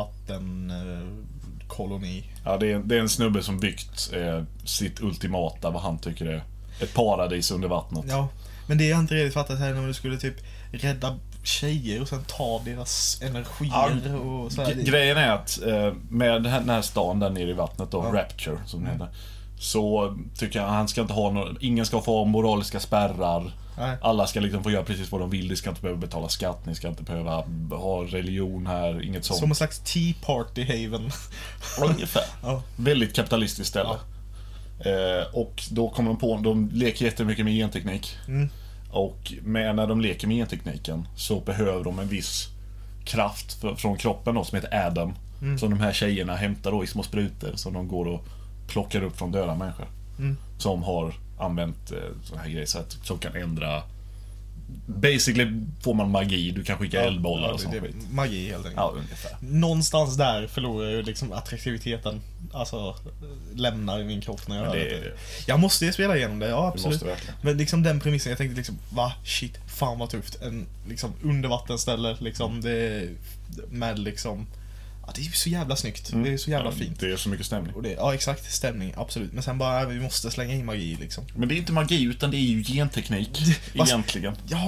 undervattenkoloni. Ja, det är, det är en snubbe som byggt eh, sitt ultimata, vad han tycker är ett paradis under vattnet. Ja, men det är inte riktigt fattat här när du skulle typ rädda tjejer och sen ta deras energier Ja, och så här. G- grejen är att eh, med den här, den här stan där nere i vattnet då, Ja. Rapture som det Mm. heter, så tycker jag han ska inte ha någon, ingen ska få moraliska spärrar. Nej. Alla ska liksom få göra precis vad de vill. De ska inte behöva betala skatt, ni ska inte behöva ha religion här, inget sånt. Som en slags Tea Party Haven. Ungefär. Ja. Väldigt kapitalistiskt ställe. Eh, och då kommer de på, de leker jättemycket med genteknik. Mm. Och med, när de leker med gentekniken så behöver de en viss kraft för, från kroppen då, som heter Adam. Mm. Som de här tjejerna hämtar då i små sprutor som de går och plockar upp från döda människor. Mm. Som har använt eh, såna här grejer så att som kan ändra. Basically får man magi, du kan skicka eldbollar ja, och det, sånt det, skit. magi helt enkelt. Ja, ungefär. Någonstans där förlorar ju liksom attraktiviteten. Alltså lämnar i min kropp när jag Men hör det- det. Jag måste ju spela igenom det, ja Du absolut. måste verkligen. Men liksom den premissen, jag tänkte liksom, va? Shit, fan vad tufft. En liksom undervattenställe, liksom det med liksom, ja det är ju så jävla snyggt. Det är så jävla Ja, fint. Det är så mycket stämning. Och det, ja exakt, stämning, absolut. Men sen bara, vi måste slänga in magi liksom. Men det är inte magi utan det är ju genteknik Fast- egentligen. Ja,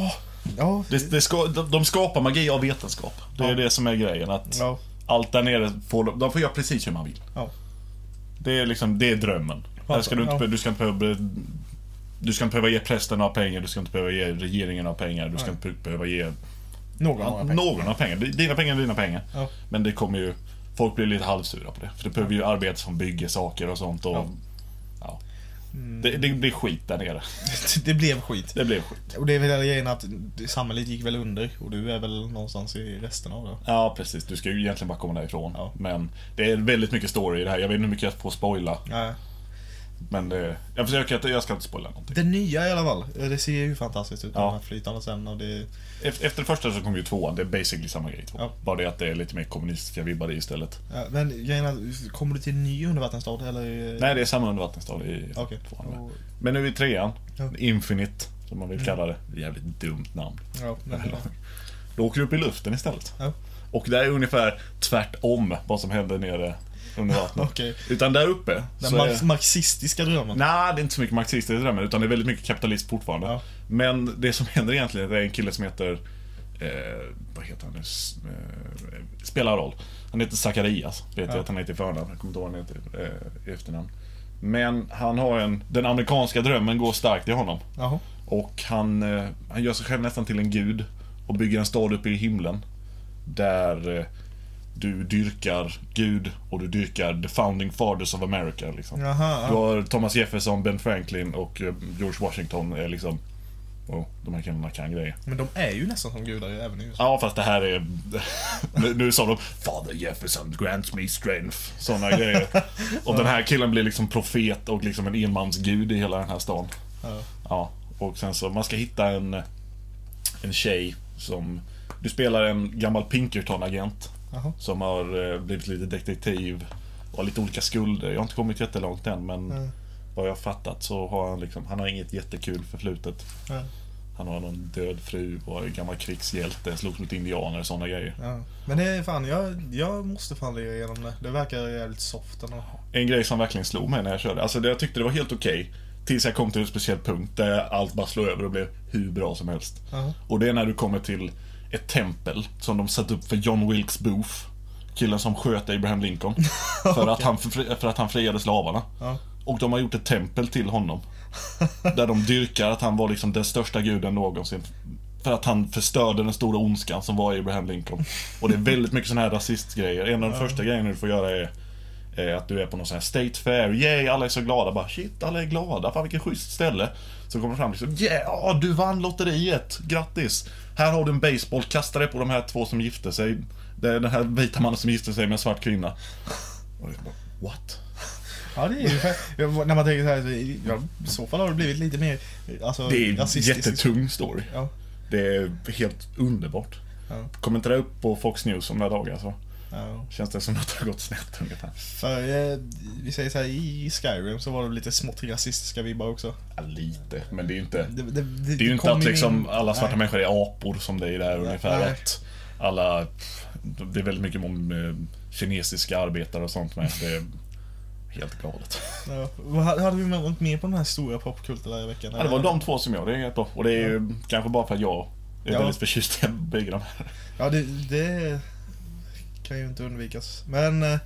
Ja. Det, det ska, de, de skapar magi av vetenskap. Det är Ja. det som är grejen. Att Ja. allt där nere får de, de får göra precis hur man vill. Ja. Det är liksom, det är drömmen. Här ska du, inte, Ja. du ska inte behöva Du ska inte behöva ge prästen några pengar. Du ska inte behöva ge regeringen några pengar. Du ska Nej. inte behöva ge Någon har pengar. någon några pengar. Dina pengar är dina pengar. Ja. Men det kommer ju, folk blir lite halvsura på det. För det behöver ju arbeta som bygger saker och sånt. Och, Ja. ja. Mm. Det, det blir skit där nere. Det blev skit. Det blev skit. Och det är väl hela grejen att samhället gick väl under och du är väl någonstans i resten av det. Ja, precis. Du ska ju egentligen bara komma därifrån. Ja. Men det är väldigt mycket story i det här. Jag vet inte hur mycket jag får spoila. Ja. Men det, jag försöker att jag ska inte spoila någonting. Det nya i alla fall. Det ser ju fantastiskt ut med Ja. de här flytande sen och det... Efter, efter det första så kom ju tvåan. Det är basically samma grej. Två. Ja. Bara det att det är lite mer kommunistiska vibbar i istället. Ja, men grejen är, kommer du till en ny undervattensstad eller? Nej, det är samma undervattensstad i Okej. tvåan. Och- Men nu i trean, Ja. Infinite, som man vill Mm. kalla det. Jävligt dumt namn. Ja, men, Då åker du upp i luften istället. ja. Och det är ungefär tvärtom vad som händer nere under vattnet. Okej. Utan där uppe Den så marx- är... marxistiska drömmen. Nej, det är inte så mycket marxistiskt drömmar, utan det är väldigt mycket kapitalist fortfarande. Ja. Men det som händer egentligen är en kille som heter... Eh, vad heter han nu? S- Eh, spelar roll. Han heter Zacharias. Vet Ja. jag att han heter i förnamn. Jag kommer inte ihåg vad han heter eh, i efternamn. Men han har en... Den amerikanska drömmen går starkt i honom. Jaha. Och han, eh, han gör sig själv nästan till en gud. Och bygger en stad uppe i himlen. Där... Eh, du dyrkar Gud och du dyrkar the founding fathers of America liksom. Jaha. Du har Thomas Jefferson, Ben Franklin och eh, George Washington är liksom... Oh, de här killarna kan grejer. Men de är ju nästan som gudar även i U S A. Ja, fast det här är... nu, nu sa de Father Jefferson grants me strength. Såna grejer. Och den här killen blir liksom profet och liksom en enmansgud i hela den här stan. Ja. Ja, och sen så man ska hitta en en tjej som... Du spelar en gammal Pinkerton-agent Jaha. som har eh, blivit lite detektiv och har lite olika skulder. Jag har inte kommit jättelångt än, men Mm. vad jag har fattat så har han liksom, han har inget jättekul förflutet. Ja. Han har någon död fru och är gammal krigshjälte, slogs mot indianer och såna grejer. Ja. Men det är fan, jag, jag måste fan lira igenom det. Det verkar jävligt soft ändå. En grej som verkligen slog mig när jag körde, alltså det, jag tyckte det var helt okej tills jag kom till en speciell punkt där allt bara slog över och blev hur bra som helst. Ja. Och det är när du kommer till ett tempel som de satt upp för John Wilkes Booth, killen som sköt Abraham Lincoln för, att han, för, för att han friade slavarna. Ja. Och de har gjort ett tempel till honom där de dyrkar att han var liksom den största guden någonsin, för att han förstörde den stora ondskan som var Abraham Lincoln. Och det är väldigt mycket såna här rasistgrejer. En av de Ja. första grejerna du får göra är, är att du är på någon sån här state fair. Yay, alla är så glada. Bara shit, alla är glada. Fan vilket schysst ställe. Så kommer det fram liksom, yeah, du vann lotteriet. Grattis. Här har du en baseball. Kasta det på de här två som gifte sig. Det är den här vita mannen som gifte sig med en svart kvinna. Och jag bara, what? Ja, det är ju jag- när man tänker så här, så- ja, i så fall har det blivit lite mer alltså, Det är en rasistiskt. jättetung story. Ja. Det är helt underbart. Ja. Kommer inte det upp på Fox News om några dagar så Ja. känns det som att det har gått snett ungefär. För eh, vi säger så här, i Skyrim så var det lite smått rasistiska vibbar också. Ja, lite, men det är ju inte Det, det, Det är ju inte kom att liksom in- alla svarta nej. människor är apor som det är där Nej. ungefär. Nej. Att alla, pff, det är väldigt mycket om eh, kinesiska arbetare och sånt med. Det är helt galet. Ja. Vad hade hade vi varit med på den här stora popkulturella veckan? Ja, det var de två som jag reagerat på. Och det är ju kanske bara för att jag är Ja. väldigt förtjust i bägge de här. Ja, det, det kan ju inte undvikas. Men eh,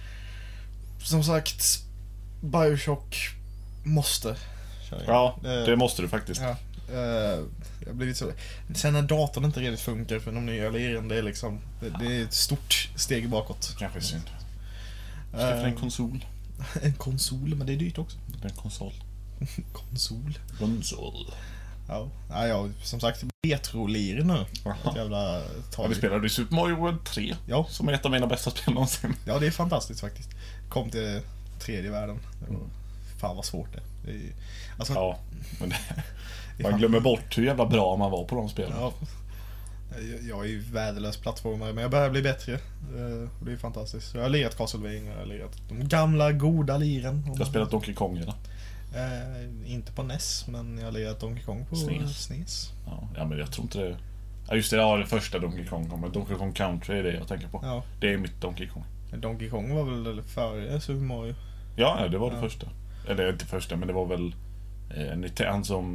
som sagt, Bioshock måste köra. Ja, Eh, det måste du faktiskt. Ja, eh, jag har blivit så. Sen när datorn inte riktigt funkar för de nya liren, det är liksom det, det är ett stort steg bakåt. Kanske är synd. Skaffa Eh, en konsol. en konsol, men det är dyrt också. En konsol. Konsol. Konsol. Ja, ja, ja som sagt, retro-lir nu. Ett jävla Ja, vi spelade i Super Mario World tre. Ja. Som är ett av mina bästa spel någonsin. Ja, det är fantastiskt faktiskt. Kom till tredje världen. Det var, fan vad svårt det, det är. Alltså, Ja, men det, det är man fan- glömmer bort hur jävla bra man var på de spelen. Ja. Jag- Jag är ju värdelös plattformare, men jag börjar bli bättre. Eh, och det är fantastiskt. Jag har lirat Castlevania, jag har lirat de gamla goda liren. Jag har spelat Donkey Kong eller? Eh, inte på N E S, men jag har lirat Donkey Kong på S N E S. S N E S. Ja, ja, men jag tror inte det. Ja, just det, ja, det första Donkey Kong. Men Donkey Kong Country är det jag tänker på. Ja. Det är mitt Donkey Kong. Donkey Kong var väl före Super Mario? Ja, ja, det var det Ja. första. Eller inte första, men det var väl eh, han som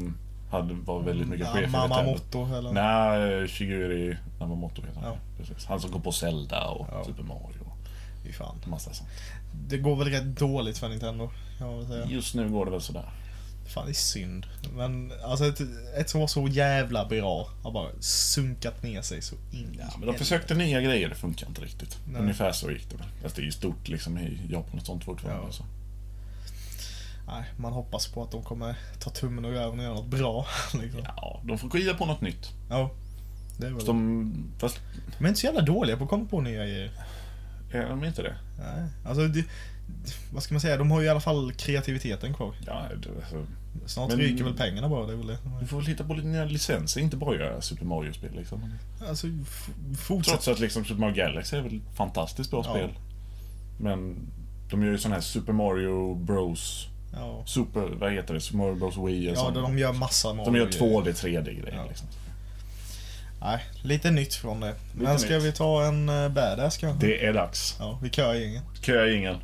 hade, var väldigt mycket chef ja, i Mamma Nintendo. Motto eller? Nej, Shigeru Yamamoto heter han. Ja. Precis. Han som kom på Zelda och Ja. Super Mario Fy fan. och massa sånt. Det går väl rätt dåligt för Nintendo, kan man väl säga. Just nu går det väl sådär. Fan, det är synd. Men alltså ett, ett som var så jävla bra har bara sunkat ner sig så in. Ja, men de försökte nya grejer, det funkar inte riktigt. Nej. Ungefär så gick det väl. Fast det är ju stort liksom i Japan och sånt fortfarande. Ja. Så. Nej, man hoppas på att de kommer ta tummen och röven och göra något bra. Liksom. Ja, de får skida på något nytt. Ja. Det är väl. Fast de, fast, De är inte så jävla dåliga på att komma på nya grejer. är de inte det? Nej. Alltså, det, vad ska man säga? De har ju i alla fall kreativiteten kvar. Ja, det, alltså, Snart Men- ryker väl pengarna bara, det är väl det. du får väl hitta på lite nya licenser, inte bara göra Super Mario-spel liksom. Alltså, f- fortsätt. Trots att liksom Super Mario Galaxy är väl ett fantastiskt bra Ja. spel. Men de gör ju sån här Super Mario Bros. Ja, Super, vad heter det? Super Mario Bros Wii. ja sån. de gör massa de gör Mario-grejer. två D, tre D-grejer Ja. liksom. Nej, lite nytt från det. Men ska nytt. vi ta en uh, badass kanske? Det är dags. Ja, vi kör gängen. Köa ingen.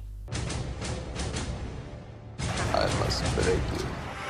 I must break you.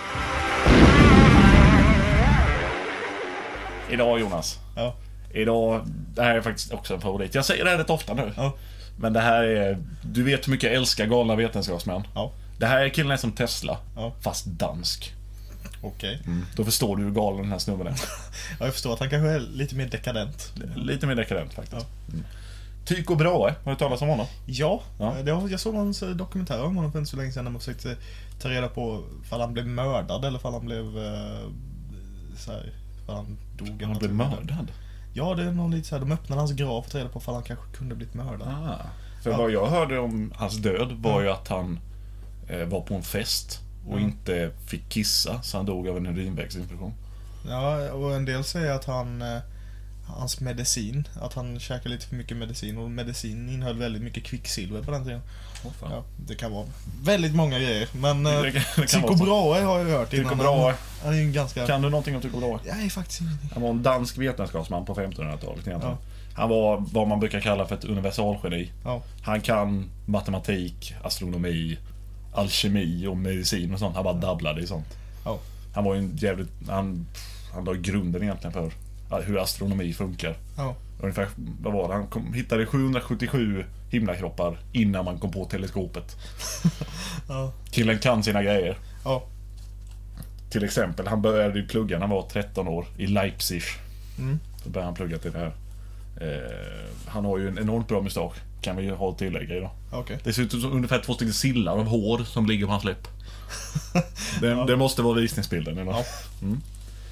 Idag Jonas. Ja. Idag, det här är faktiskt också en favorit. Jag säger det här rätt ofta nu. Ja. Men det här är, du vet hur mycket jag älskar galna vetenskapsmän. Ja. Det här är killen som Tesla, Ja. fast dansk. Okej. Mm. Då förstår du hur galen den här snubben är. Ja, jag förstår att han kanske är lite mer dekadent. Lite mer dekadent faktiskt. Ja. Mm. Tycho Brahe, har du talat om honom? Ja, Ja. Det var, jag såg hans dokumentär om honom för inte så länge sedan när man försökte ta reda på ifall han blev mördad eller ifall han blev uh, så här, ifall han dog. eller Han något blev sånt. mördad. Ja, det är någon lite så här, de öppnade hans grav för att ta reda på ifall han kanske kunde blivit mördad. Ah. För Ja. vad jag hörde om hans död var Ja. ju att han eh, var på en fest och Ja. inte fick kissa, så han dog av en urinvägsinfektion. Ja, och en del säger att han eh, hans medicin, att han käkade lite för mycket medicin och medicin innehöll väldigt mycket kvicksilver på den tiden. Oh, fan. Ja, det kan vara väldigt många grejer, men eh, Det kan- det kan Tycho vara så. Brahe har jag hört Tycho innan. Brahe. Han är ju en ganska... Kan du någonting om Tycho Brahe? Nej, faktiskt ingenting. Han var en dansk vetenskapsman på femtonhundratalet egentligen. Ja. Han var vad man brukar kalla för ett universalgeni. Ja, Han kan matematik, astronomi, alkemi och medicin och sånt. Han bara dabblade i sånt. ja, Han var ju en jävligt... Han, han la grunden egentligen för hur astronomi funkar. ja, Ungefär, vad var det? Han kom, hittade sjuhundrasjuttiosju himlakroppar innan man kom på teleskopet. ja, Killen kan sina grejer. ja. Till exempel, han började ju plugga när han var tretton år i Leipzig. Mm. Då började han plugga till det här. Eh, han har ju en enormt bra mustasch, kan vi ju ha ett tillägg i då. Okej. Det ser ut som ungefär två stycken sillar av hår som ligger på hans läpp. Det, Ja. det måste vara visningsbilden. Eller? Ja. Mm.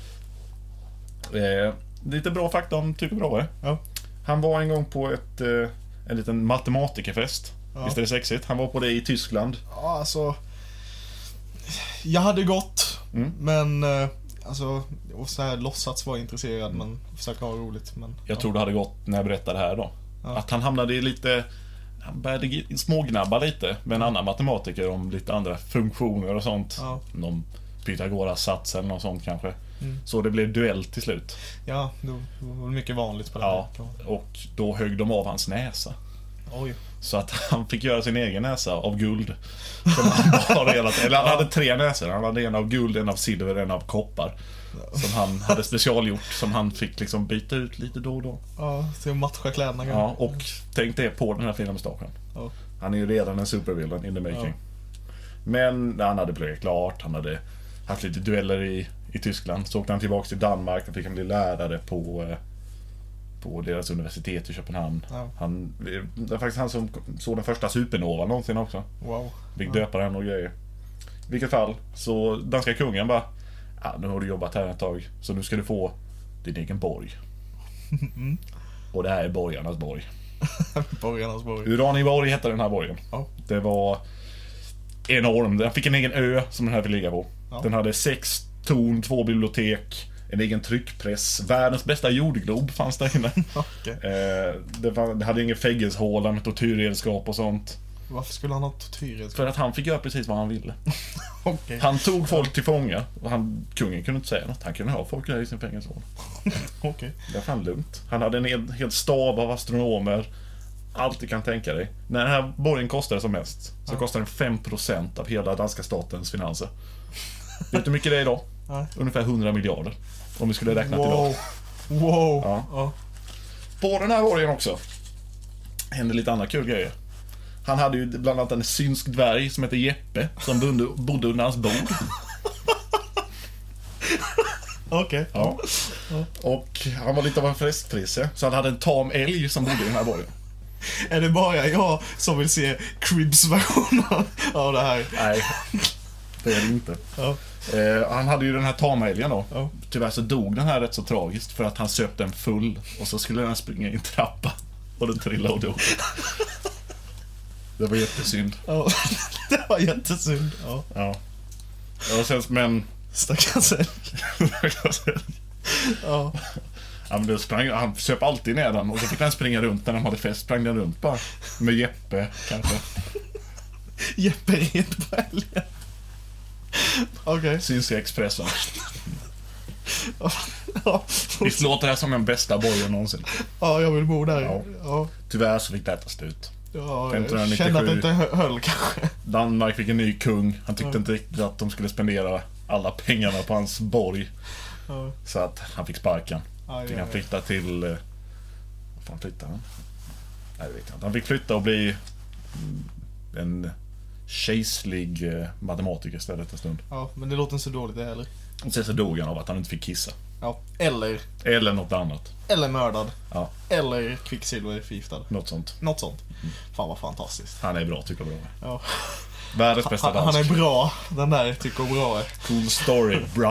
Eh, lite bra fakta om Tycho Brahe. Ja. Han var en gång på ett, eh, en liten matematikerfest. Ja. Visst är det sexigt? Han var på det i Tyskland. Ja, alltså... Jag hade gått, Mm. men... eh, Alltså, och så här låtsats vara intresserad, men försöka ha roligt, men... Jag ja. tror det hade gått när jag berättade det här då. Ja. Att han hamnade i lite... Han började gi- smågnabba lite med en annan matematiker om lite andra funktioner och sånt. Ja. Någon Pythagoras sats eller något sånt kanske. Mm. Så det blev duell till slut. Ja, det var mycket vanligt på den Ja, tiden. och då högg de av hans näsa. Oj. Så att han fick göra sin egen näsa av guld. Som han bara relat, eller han Ja. hade tre näsor. Han hade en av guld, en av silver, en av koppar. Som han hade specialgjort. Som han fick liksom byta ut lite då och då. Ja, till att matcha kläderna. Ja, och tänk det på den här fina mustaschen. Ja. Han är ju redan en supervillain in the making. Ja. Men när han hade pluggat klart, han hade haft lite dueller i, i Tyskland. Så åkte han tillbaka till Danmark och fick han bli lärare på, eh, på deras universitet i Köpenhamn. Ja. Han, det är faktiskt han som såg den första supernovan någonsin också. Wow. Fick Ja. döpa den och grejer. I vilket fall, så danska kungen bara, ja, nu har du jobbat här ett tag, så nu ska du få din egen borg. Mm. Och det här är borgarnas borg. Borgarnas borg. Uraniborg hette den här borgen. Ja. Det var enorm. Den fick en egen ö som den här fick ligga på. Ja. Den hade sex torn, två bibliotek, en egen tryckpress. Världens bästa jordglob fanns där inne. Okej. eh, det, var, det hade ingen fängelsehåla med tortyrredskap och sånt. Varför skulle han ha tortyrredskap? För att han fick göra precis vad han ville. Okej. Han tog folk till fånga. Och han, kungen kunde inte säga något. Han kunde ha folk där i sin fängelsehåla. Okej. Det var fan lugnt. Han hade en hel, hel stab av astronomer. Allt du kan tänka dig. När den här borgen kostade som mest så Ja. kostade den fem procent av hela danska statens finanser. Vet du hur mycket det är idag? Nej. Ungefär hundra miljarder. Om vi skulle räkna till Wow. idag. Wow. Ja. Ja. På den här borgen också hände lite andra kul grejer. Han hade ju bland annat en synsk dvärg som heter Jeppe som bodde, bodde under hans bord. Okej. Ja. Och han var lite av en festprisse, så han hade en tam älg som bodde i den här borgen. Är det bara jag som vill se Cribs-versionen av det här? Nej, det är det inte. Ja. Eh, han hade ju den här tamälgen då. Ja. Tyvärr så dog den här rätt så tragiskt för att han söpte en full och så skulle den springa i en trappa och den trillade och dog. Det var jättesynd. Ja. Det var jättesynd. Ja. Ja. Och sen, men... Stackars älg. Ja. Ja, men det sprang, han söp alltid ner den och så fick den springa runt när de hade fest. Sprang den runt bara. Med Jeppe kanske. Jeppe red på älgen. Okej. Syns i Expressen. Ja. Visst låter det här som den bästa borgen någonsin. Ja, jag vill bo där. Ja. Ja. Tyvärr så fick det ta slut. Ja, femtonhundranittiosju. jag kände att det inte hö- höll kanske. Danmark fick en ny kung. Han tyckte Ja. inte riktigt att de skulle spendera alla pengarna på hans borg. Ja. Så att han fick sparken. Aj, Fick aj, han aj. flytta till... eh, Vad fan flyttade han? Nej, det vet jag inte. Han fick flytta och bli mm, en kejserlig eh, matematiker istället en stund. Ja, men det låter inte så dåligt det heller. Och sen så dog han av att han inte fick kissa. Ja. Eller, Eller något annat. eller mördad. Ja, Eller kvicksilverförgiftad. något sånt. Något sånt. Fan vad fantastiskt. Han är bra, tycker jag bra. Ja. Världens bästa Han, dansk. han är bra, den där tycker jag bra är. Cool story, bra.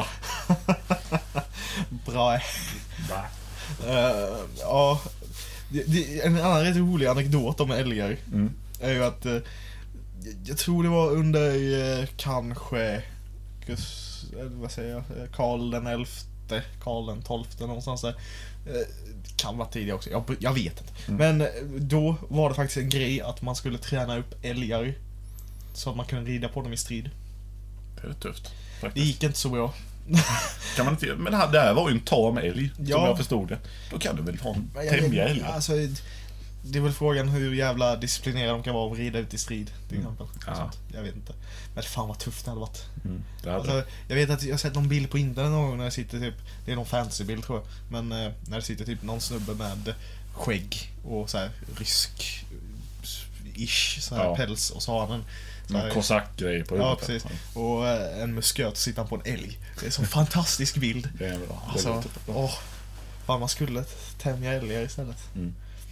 Bra är. bra. Uh, ja, det, det, en annan rätt rolig anekdot om älgar Mm. är ju att uh, jag, jag tror det var under uh, kanske Gus, uh, vad säger jag, uh, Karl den elfte, Karl den tolfte någonstans där. Uh, kan vara tidigare också, jag, jag vet inte. Mm. Men uh, då var det faktiskt en grej att man skulle träna upp älgar så att man kunde rida på dem i strid. Det är tufft, Det faktiskt. gick inte så bra. Kan man inte, men det här, det här var ju en tam älg, som Ja. jag förstod det. Då kan du väl ha en Men jag vet- tämja älg? va? Alltså, det är väl frågan hur jävla disciplinerade de kan vara och rida ut i strid till Mm. exempel. Ja. Sånt. Jag vet inte. Men fan vad tufft det hade varit. Mm, det hade Alltså, jag vet att jag har sett någon bild på internet någon gång när det sitter typ, det är någon fancy-bild tror jag, men eh, när det sitter typ någon snubbe med skägg och så här rysk ish så här Ja. päls och så har han en så någon här, kosackgrej på ja huvudet. precis, och eh, en musköt och sitter han på en älg. Det är en sån fantastisk bild. Det är bra. Det Alltså, låter bra. åh, fan man skulle tämja älgar istället. Mm.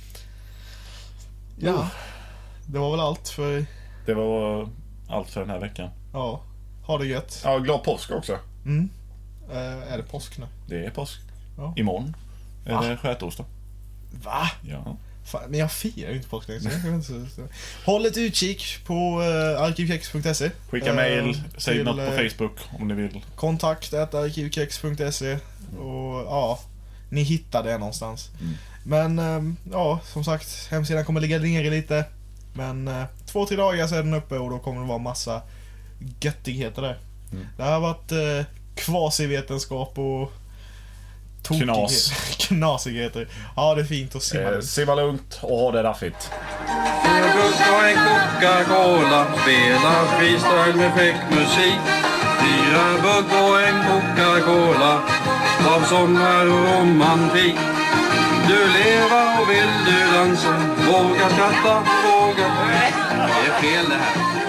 Ja, det var väl allt för, Det var allt för den här veckan. ja, ha det gött. Ja, glad påsk också. Mm. Eh, är det påsk nu? Det är påsk. Ja. Imorgon är Va? det skärtorsdag. Va? Ja. Fan, men jag firar ju inte påsk längre, så jag vet inte så- så- Håll ett utkik på uh, arkivkex punkt se. Skicka Eh, mail, säg till, något på eh, Facebook om ni vill. Kontakt at arkivkex punkt se. Och ja, ni hittar det någonstans. Mm. Men ehm, ja, som sagt, hemsidan kommer ligga nere lite. Men eh, två, tre dagar så är den uppe och då kommer det vara massa göttigheter där. Mm. Det har varit eh, kvasivetenskap och Knas. knasigheter. Ja, det är fint att simma Eh, lugnt. simma lugnt och ha det raffigt. En gugg och en Coca-Cola spelar freestyle med fräck musik. Fyra bugg och en Coca-Cola av sommar och romantik. Du lever och vill du dansa, våga skratta, våga... Det är fel det här.